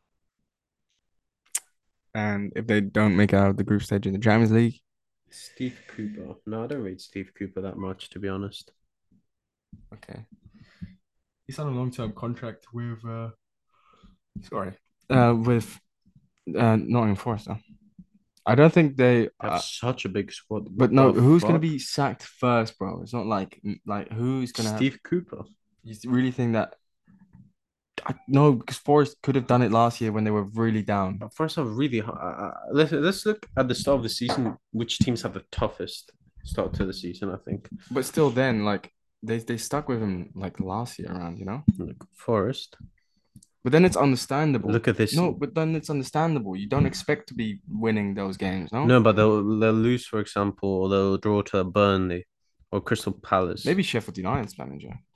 And if they don't make it out of the group stage in the Champions League, Steve Cooper. No, I don't read Steve Cooper that much, to be honest. okay. He signed a long term contract with uh sorry. Uh with uh Nottingham Forest though. I don't think they They have uh, such a big squad. but What no, the who's gonna fuck? be sacked first, bro? It's not like like who's gonna have, Steve Cooper? you really think that I, no, because Forest could have done it last year when they were really down. But First off, really, uh, uh, let's let's look at the start of the season. Which teams have the toughest start to the season? I think But still then like they they stuck with him like last year around, you know? like Forest. But then it's understandable. Look at this. No, but then it's understandable. You don't expect to be winning those games, no? No, but they'll they'll lose, for example, or they'll draw to Burnley or Crystal Palace. Maybe Sheffield United's manager.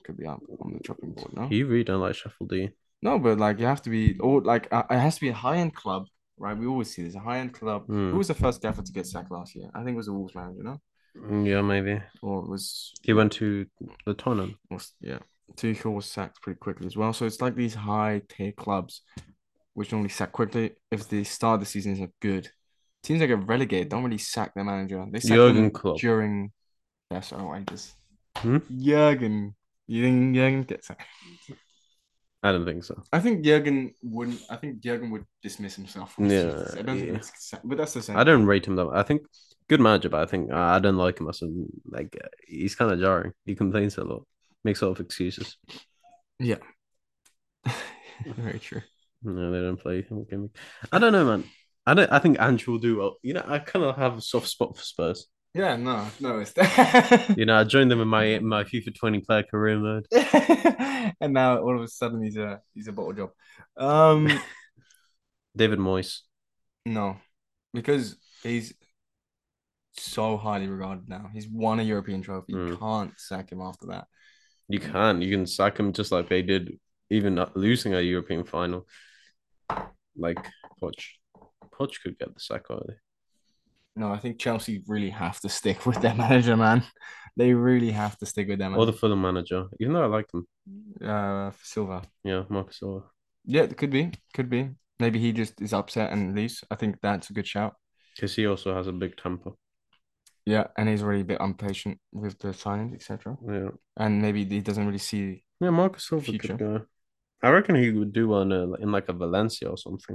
could be up on the chopping board. No, You really don't like Sheffield, do you? no, but like you have to be, or like uh, it has to be a high end club, right? We always see this a high end club. Who Hmm. was the first gaffer to get sacked last year? I think it was the Wolves manager, no, Mm, yeah, maybe. or it was He went to the Tottenham. was yeah. Tuchel was sacked pretty quickly as well. So it's like these high tier clubs which normally sack quickly if the start of the season isn't good. Teams that get relegated don't really sack their manager. They sack Jurgen them Klopp. during. Yes, oh, I just Hmm? Jurgen. You think Jurgen gets sacked? I don't think so. I think Jurgen wouldn't. I think Jurgen would dismiss himself from his Yeah, duties. I don't think yeah. it's sacked, but that's the I same. don't rate him though. I think good manager, but I think uh, I don't like him as a like uh, he's kind of jarring. He complains a lot, makes a lot of excuses. Yeah, very true. No, they don't play him. Game. I don't know, man. I don't. I think Ange will do well. You know, I kind of have a soft spot for Spurs. Yeah, no, no, it's You know, I joined them in my my FIFA twenty player career mode. and now all of a sudden he's a he's a bottle job. Um, David Moyes. no, because he's so highly regarded now. He's won a European trophy. You Mm. can't sack him after that. You can. You can sack him just like they did, even not losing a European final. Like Poch. Poch could get the sack early. No, I think Chelsea really have to stick with their manager, man. They really have to stick with their Or the manager. Fulham manager. Even though I like them. Uh, Silva. Yeah, Marcus Silva. Yeah, it could be, could be. Maybe he just is upset and leaves. I think that's a good shout. Because he also has a big temper. Yeah, and he's already a bit impatient with the signings, et cetera. Yeah. And maybe he doesn't really see Yeah, Marcus Silva future. could go. I reckon he would do one uh, in like a Valencia or something.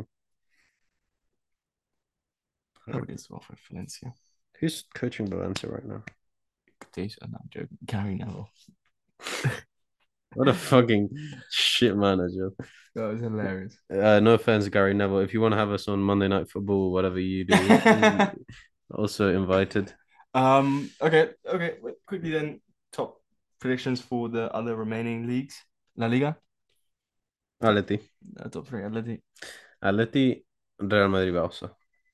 how it is well for Valencia. Who's coaching Valencia right now? Decent, no, I'm joking. Gary Neville. What a fucking shit manager. That was hilarious. Uh, no offense, Gary Neville. If you want to have us on Monday Night Football, whatever you do, also invited. Um. Okay. Okay. Wait, quickly then. Top predictions for the other remaining leagues. La Liga. Atleti. Uh, top three. Atleti. Atleti, Real Madrid, Barça.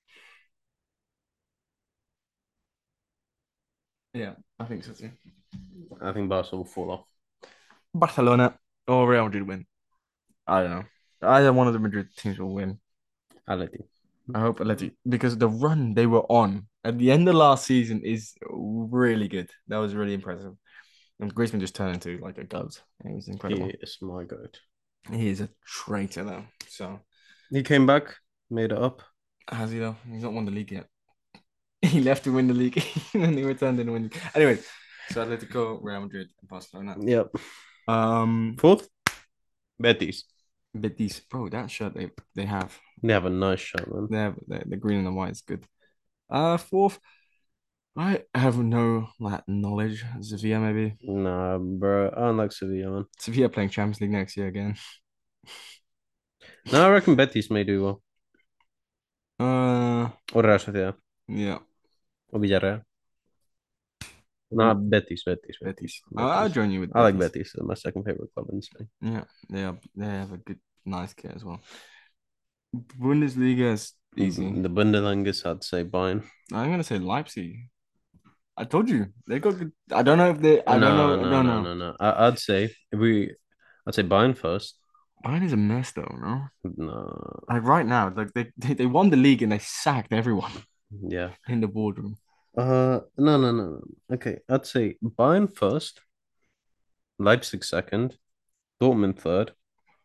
Yeah, I think so too. I think Barca will fall off. Barcelona or Real Madrid win. I don't know. Either one of the Madrid teams will win. Atleti. I hope Atleti because the run they were on at the end of last season is really good. That was really impressive. And Griezmann just turned into like a goat. It was incredible. He is my goat. He is a traitor though. So He came back, made it up. has he though? He's not won the league yet. He left to win the league and then he returned and win. Anyway, so Atletico, Real Madrid, and Barcelona. Yep. Um, Fourth, Betis. Betis, bro, that shirt they they have, They have a nice shot, man. they have the, the green and the white is good. Uh, fourth, I have no like knowledge. Sevilla maybe. Nah, bro. I don't like Sevilla, man. Sevilla playing Champions League next year again. No, I reckon Betis may do well. Uh, Or Real Sociedad. yeah, Or Villarreal. Nah, Betis, Betis, Betis. Betis. I'll, I'll Betis. join you with I like Betis. Betis. They're my second favorite club in Spain. Yeah, they have they have a good nice kit as well. Bundesliga is easy. The Bundelangas, I'd say Bayern. I'm gonna say Leipzig. I told you they got good. I don't know if they. I no, don't know. no, I don't no, know. no, no. I, I'd say if we, I'd say Bayern first. Bayern is a mess though, no? No, Like right now, like they, they they won the league and they sacked everyone yeah. in the boardroom. Uh, no, no, no, no. Okay, I'd say Bayern first, Leipzig second, Dortmund third,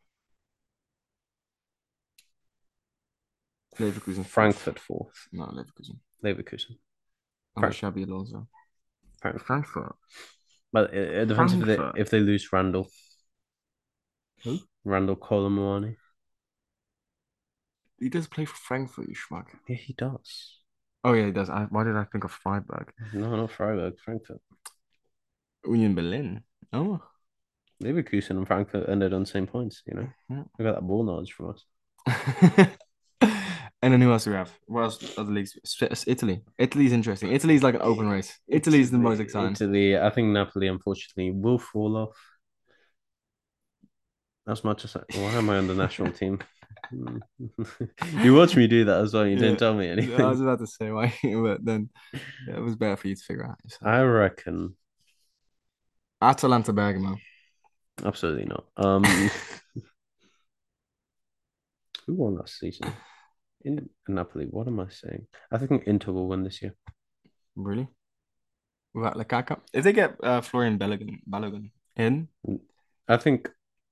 Leverkusen fourth. Frankfurt fourth, No, Leverkusen. Leverkusen. Under Frank- Xabi Alonso. Frank- Frankfurt. But it, it depends if they Frankfurt. if they lose Randall. Who? Randall Colomwani. He does play for Frankfurt, you schmuck. Yeah, he does. Oh yeah, he does. I, why did I think of Freiburg? No, not Freiburg, Frankfurt. Union Berlin. Oh. Leverkusen and Frankfurt ended on the same points, you know. Yeah. We got that ball knowledge from us. And then who else do we have? What else? Other leagues? It's Italy. Italy's interesting. Italy's like an open race. Italy's the most exciting. Italy, I think Napoli, unfortunately, will fall off. As much as I, why am I on the national team? You watch me do that as well. You Yeah. didn't tell me anything. I was about to say why, but then yeah, it was better for you to figure out yourself. I reckon Atalanta Bergamo. Absolutely not. Um, who won last season? In Napoli. What am I saying? I think Inter will win this year. Really? Without Lukaku? If they get uh, Florian Balogun, Balogun in, I think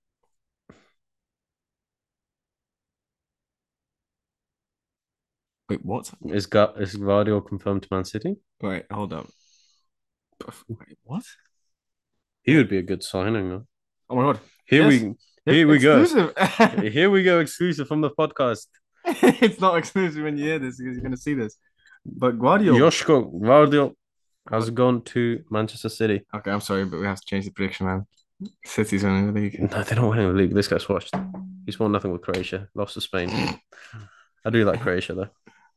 wait, what? is Ga is Gvardiol confirmed to Man City? Wait, hold up. Wait, what? He would be a good signing, though. Oh my God. Here Yes. we Yes, here we go. exclusive. Here we go, exclusive from the podcast. It's not exclusive when you hear this because you're going to see this. But Guardiola. Joshko Gvardiol has What? gone to Manchester City. Okay, I'm sorry, but we have to change the prediction, man. City's winning the league. No, they're not winning the league. This guy's washed. He's won nothing with Croatia. Lost to Spain. I do like Croatia though.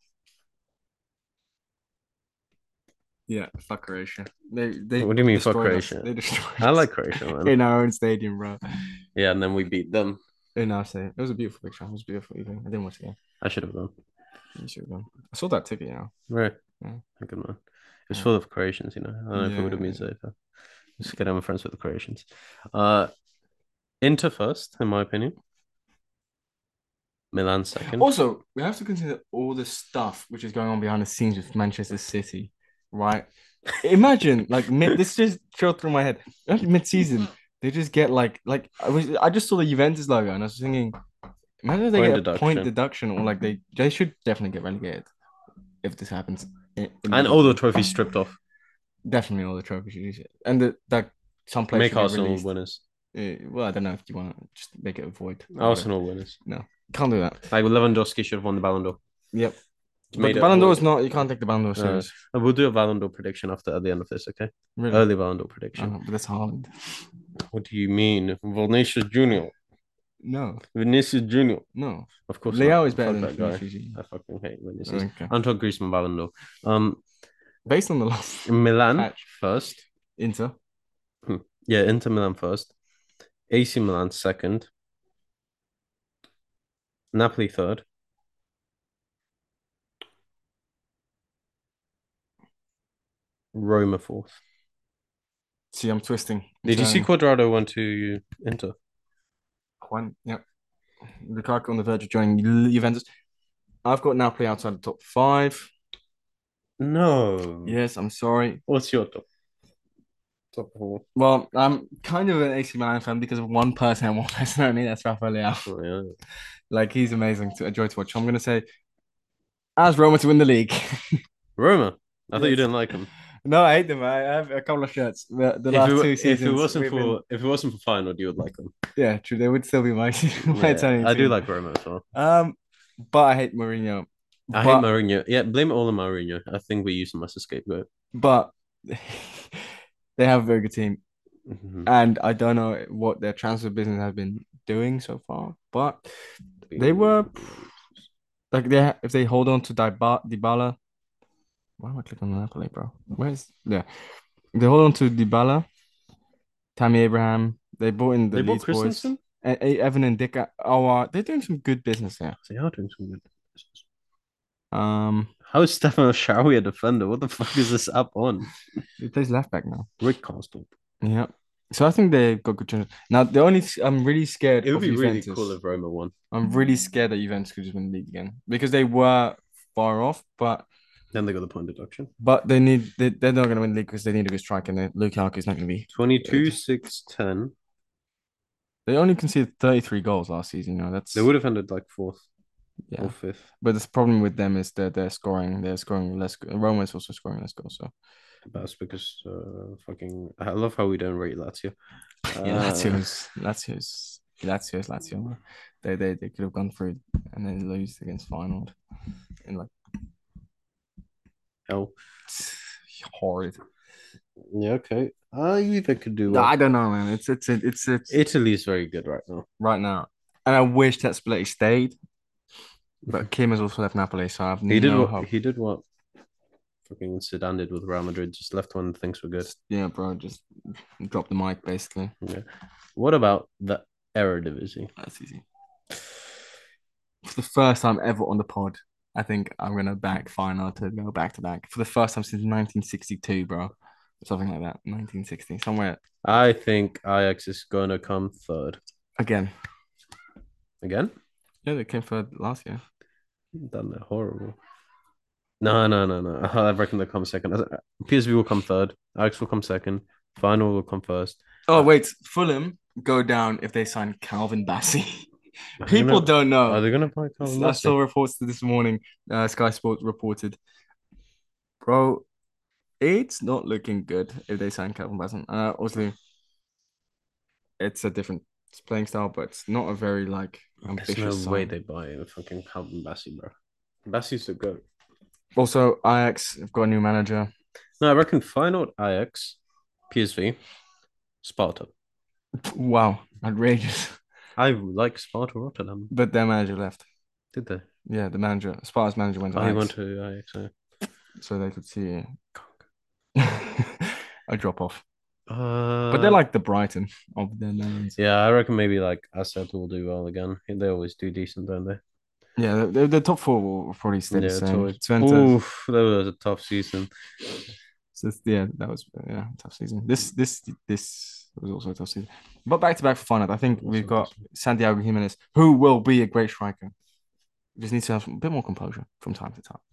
Yeah, fuck Croatia. They they What do you mean fuck destroyed us. Croatia? They destroyed I us like Croatia, man. in our own stadium, bro. Yeah, and then we beat them. In our stadium. It was a beautiful picture. It was beautiful. Even I didn't watch the game. I should have done. You should have done. I saw that ticket, yeah. Right. Yeah. Good man. It was Yeah. full of Croatians, you know. I don't know if it would have been Yeah. safer. Just get I'm friends with the Croatians. Uh Inter first, in my opinion. Milan second. Also, we have to consider all the stuff which is going on behind the scenes with Manchester City, right? Imagine, like, mid, this just shot through my head. Imagine mid-season, they just get like, like I was, I just saw the Juventus logo and I was thinking, imagine if they Point get a point deduction. deduction, or like they, they should definitely get relegated if this happens. In, in And the all the league. trophies stripped off. Definitely all the trophies should use it, and the, that some players Make should get Arsenal released. winners. Uh, well, I don't know if you want to just make it a void. Arsenal winners. No, can't do that. Like Lewandowski should have won the Ballon d'Or. Yep. But Made the it Ballon d'Or void. is not. You can't take the Ballon d'Or Uh, serious. we'll do a Ballon d'Or prediction after at the end of this, okay? Really? Early Ballon d'Or prediction. Oh, but that's Haaland. What do you mean? Vinicius Junior. No, Vinicius Junior. no. Of course Leao not. is better Fuck than that guy. Vinicius Junior I fucking hate Vinicius. Okay. Antoine Griezmann Ballon d'Or. Um, Based on the last Milan patch, first. Inter. Hmm. Yeah, Inter Milan first. A C Milan second. Napoli third. Roma fourth. See, I'm twisting. Did you see Quadrado went to Inter? Juan? Yep. Lukaku on the verge of joining Ju- Juventus. I've got Napoli outside the top five. No. Yes, I'm sorry. What's your top? Top four. Well, I'm kind of an A C Milan fan because of one person and one person only. That's Rafael Leao. Oh, yeah. Like, he's amazing to enjoy to watch. I'm going to say, as Roma to win the league. Roma. I thought you Yes. didn't like him. No, I hate them. I have a couple of shirts. The, the If last it, wa- two if seasons. it wasn't we've for been- if it wasn't for Feyenoord, you would like them. Yeah, true. They would still be my, my Yeah, Italian I do team. like Roma as well. Um, but I hate Mourinho. I But- hate Mourinho. Yeah, blame it all on Mourinho. I think we use him as a scapegoat. But they have a very good team. Mhm. And I don't know what their transfer business has been doing so far. But they were like they if they hold on to Dyba- Dybala. Why am I clicking on Napoli, bro? Where's yeah? They hold on to Dybala, Tammy Abraham. They bought in the They bought Leeds boys. Christensen? E- E- Evan and Dick. Oh, uh, they're doing some good business there. They are doing some good business. Um, How is Stefano Shawi a defender? What the fuck is this app on? he plays left back now. Rick Constant. Yeah. So I think they've got good chances. Now the only I'm really scared It would of be really Juventus. cool if Roma won. I'm really scared that Juventus could just win the league again because they were far off, but Then they got the point deduction. but they need they, they're not going to win the league because they need a good striker and Lukaku is not going to be. twenty-two, six, ten. They only conceded thirty-three goals last season. You know that's They would have ended like fourth yeah. or fifth. But the problem with them is that they're scoring. They're scoring less. Roma is also scoring less goals. So That's because uh, fucking. I love how we don't rate Lazio. yeah, Uh, Lazio's Lazio's Lazio's Lazio. They they they could have gone through and then lose against Feyenoord in like Hell. horrid. Yeah, okay. I either could do No, well. I don't know, man. It's it's it's it's Italy is very good right now. right now, and I wish that Spalletti stayed, but Kim has also left Napoli, so I have He did no what hope. he did what fucking Zidane did with Real Madrid. Just left when things were good. Yeah, bro, just drop the mic basically. Yeah. What about the Eredivisie? That's easy. For the first time ever on the pod, I think I'm gonna back Feyenoord to go back to back for the first time since nineteen sixty-two, bro. something like that. nineteen sixty, somewhere I think Ajax is gonna come third again. again. Yeah, they came third last year. Done that horrible. No, no, no, no. I reckon they'll come second. P S V will come third. Ajax will come second. Final will come first. Oh Uh, wait, Fulham go down if they sign Calvin Bassey. are they People gonna, don't know. Are they gonna buy Calvin I saw Bassey? reports this morning. Uh, Sky Sports reported, bro, it's not looking good if they sign Calvin Bassey. Uh, obviously, it's a different playing style, but it's not a very like There's no ambitious way sign. they buy a fucking Calvin Bassey, bro. Bassey's the goat. Also, Ajax have got a new manager. No, I reckon final Ajax, P S V, Sparta. Wow, outrageous. I like Sparta Rotterdam. But their manager left. Did they? Yeah, the manager, Sparta's manager went to Oh, he Ajax, went to Ajax. Yeah. so they could see a drop off. Uh, But they're like the Brighton of the Netherlands. yeah, I reckon maybe like Asset will do well again. They always do decent, don't they? Yeah, the, the top four will probably stay Yeah, the it's same. always. Twente, Oof, that was a tough season. so yeah, that was yeah tough season. This this this was also a tough season. But back to back for Feyenoord, I think we've got Santiago Jimenez, who will be a great striker. Just needs to have a bit more composure from time to time.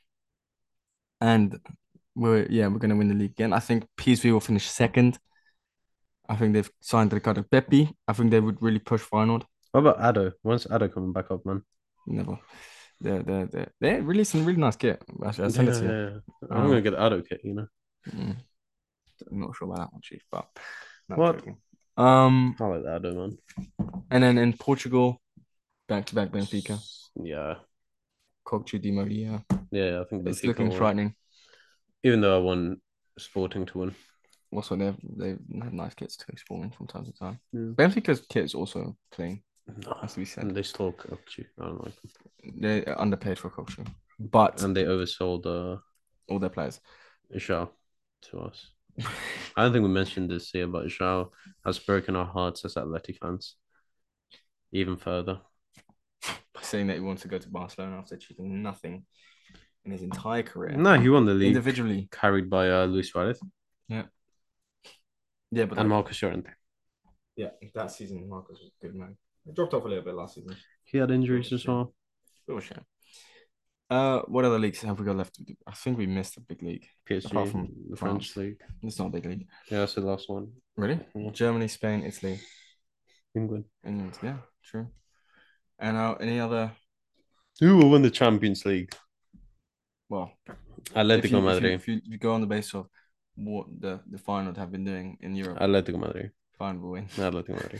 And we're yeah, we're gonna win the league again. I think P S V will finish second. I think they've signed Ricardo Pepi. I think they would really push Feyenoord. What about Ado? When's Ado coming back up, man? Never. They're they're they're, they're releasing really nice kit. Actually, I'll send Yeah, it to you. yeah, yeah. I'm Um, gonna get the Ado kit, you know. mm, I'm not sure about that one, Chief, but no, I'm What? joking. Um, I like the Ado, man. and then in Portugal, back to back Benfica, Yeah, Coach Di Maria. yeah. I think It's Benfica looking will. frightening. Even though I want Sporting to win. Also, they've they've had nice kits too, Sporting from time to time. Yeah. Benfica's kit is also clean, No, has to be and said. they stole Kochi. I don't like them. They're underpaid for Coach, but And they oversold uh all their players. João to us. I don't think we mentioned this here, but João has broken our hearts as Atleti fans even further. Saying that he wants to go to Barcelona after achieving nothing in his entire career. No, he won the league Individually. carried by uh, Luis Suarez. Yeah. Yeah, but and like, Marcus Llorente. Yeah, that season Marcus was a good man. He dropped off a little bit last season. He had injuries as well. It was a shame. Uh, what other leagues have we got left? I think we missed a big league. P S G, Apart from the France. French league. It's not a big league. Yeah, that's the last one. Really? Yeah. Germany, Spain, Italy, England. England. Yeah, true. And uh, any other? Who will win the Champions League? Well, Atletico if you, Madrid. If you, if, you, if you go on the basis of what the the final have been doing in Europe, Atletico Madrid. Feyenoord will win. Atletico Madrid.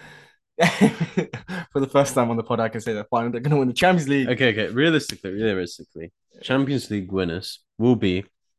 For the first time on the pod, I can say that Feyenoord are going to win the Champions League. Okay, okay. Realistically, realistically, Champions League winners will be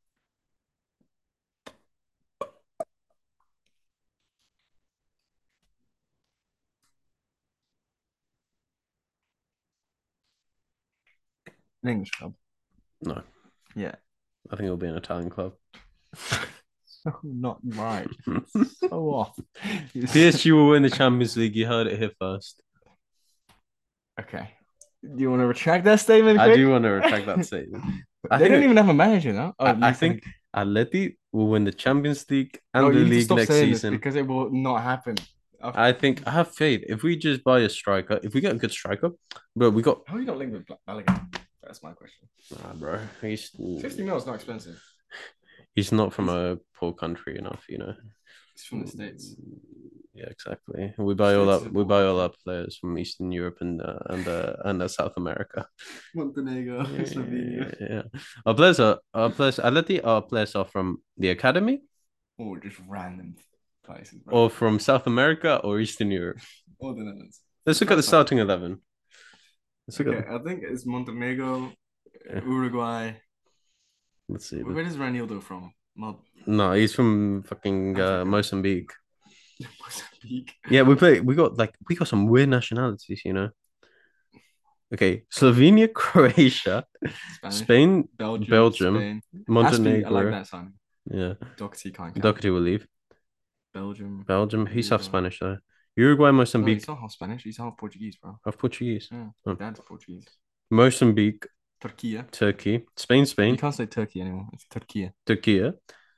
An English club. no. Yeah. I think it'll be an Italian club. So not right. So off. P S G will win the Champions League. You heard it here first. Okay. Do you want to retract that statement? I quick? do want to retract that statement. I they think don't even have a manager now. Oh, I, I think Atleti will win the Champions League and no, the you need to league stop next saying this season. because it will not happen. I think I have faith. If we just buy a striker, if we get a good striker, but we got. How are you not linked with Balogun? That's my question. Nah, bro. He's fifty mil is not expensive. He's not from a poor country enough, you know. He's from the States. Yeah, exactly. We buy all States up. is We a buy poor all our players from Eastern Europe and uh, and uh, and uh, South America. Montenegro, Yeah, Slovenia. yeah. Our players are our players. Atleti, our players are from the academy, Or just random places. Bro. or from South America or Eastern Europe. Or the Netherlands. Let's look at the starting eleven. Let's look Okay, at. I think it's Montenegro, Yeah. Uruguay. Let's see. Where is Ranildo from? Not No, he's from fucking uh, Africa. Mozambique. Mozambique. Yeah, we play. We got like we got some weird nationalities, you know. Okay, Slovenia, Croatia, Spanish, Spain, Belgium, Belgium, Spain. Montenegro. Aspie, I like that sign. Yeah, Doherty can't count. Doherty will leave. Belgium. Belgium. He's half Uruguay. Spanish though. Uruguay, No, Mozambique, he's not half Spanish. He's half Portuguese, bro. half Portuguese. Yeah, Oh. dad's Portuguese. Mozambique, Turkey. Turkey, Spain, You Spain, can't say Turkey anymore. It's Turkey. Turkey,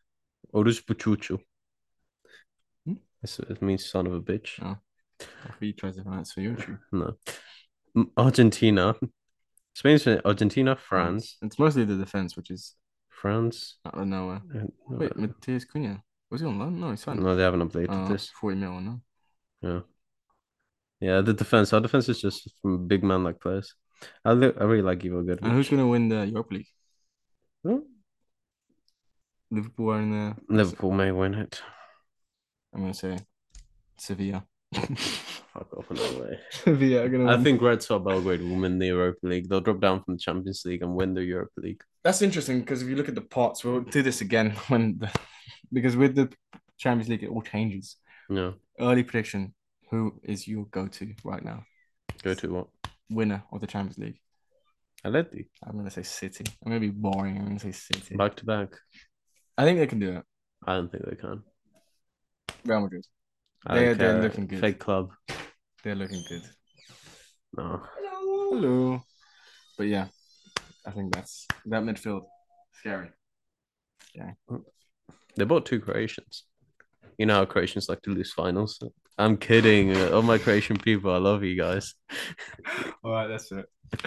Orus Puchuchu. Hmm? It means son of a bitch. Oh, I thought you tried to pronounce Soyuncu. No. Argentina. Spain's Argentina, France. France. It's mostly the defense, which is France. out of nowhere. Uh, Wait, Matthias Cunha. Was he on loan? No, he's signed. No, they haven't updated Uh, this. forty mil, no? Yeah. Yeah, the defense. Our defense is just from big man like players. I, li- I really like Ivo And who's Goodwich. going to win the Europa League? Hmm? Liverpool are in the. Liverpool may win it. I'm going to say Sevilla. Fuck off, no way. Sevilla are going to I win. think Red Star Belgrade will win the Europa League. They'll drop down from the Champions League and win the Europa League. That's interesting because if you look at the pots, we'll do this again when the, because with the Champions League, it all changes. Yeah. Early prediction: who is your go-to right now? Go to what? Winner of the Champions League. Atleti. I'm gonna say City. I'm gonna be boring. I'm gonna say City. Back to back. I think they can do it. I don't think they can. Real Madrid. I They're don't they're care. looking good. Fake club. They're looking good. No. Hello. But yeah, I think that's that midfield. Scary. Yeah. They bought two Croatians. You know how Croatians like to lose finals. I'm kidding. All my Croatian people, I love you guys. All right, that's it.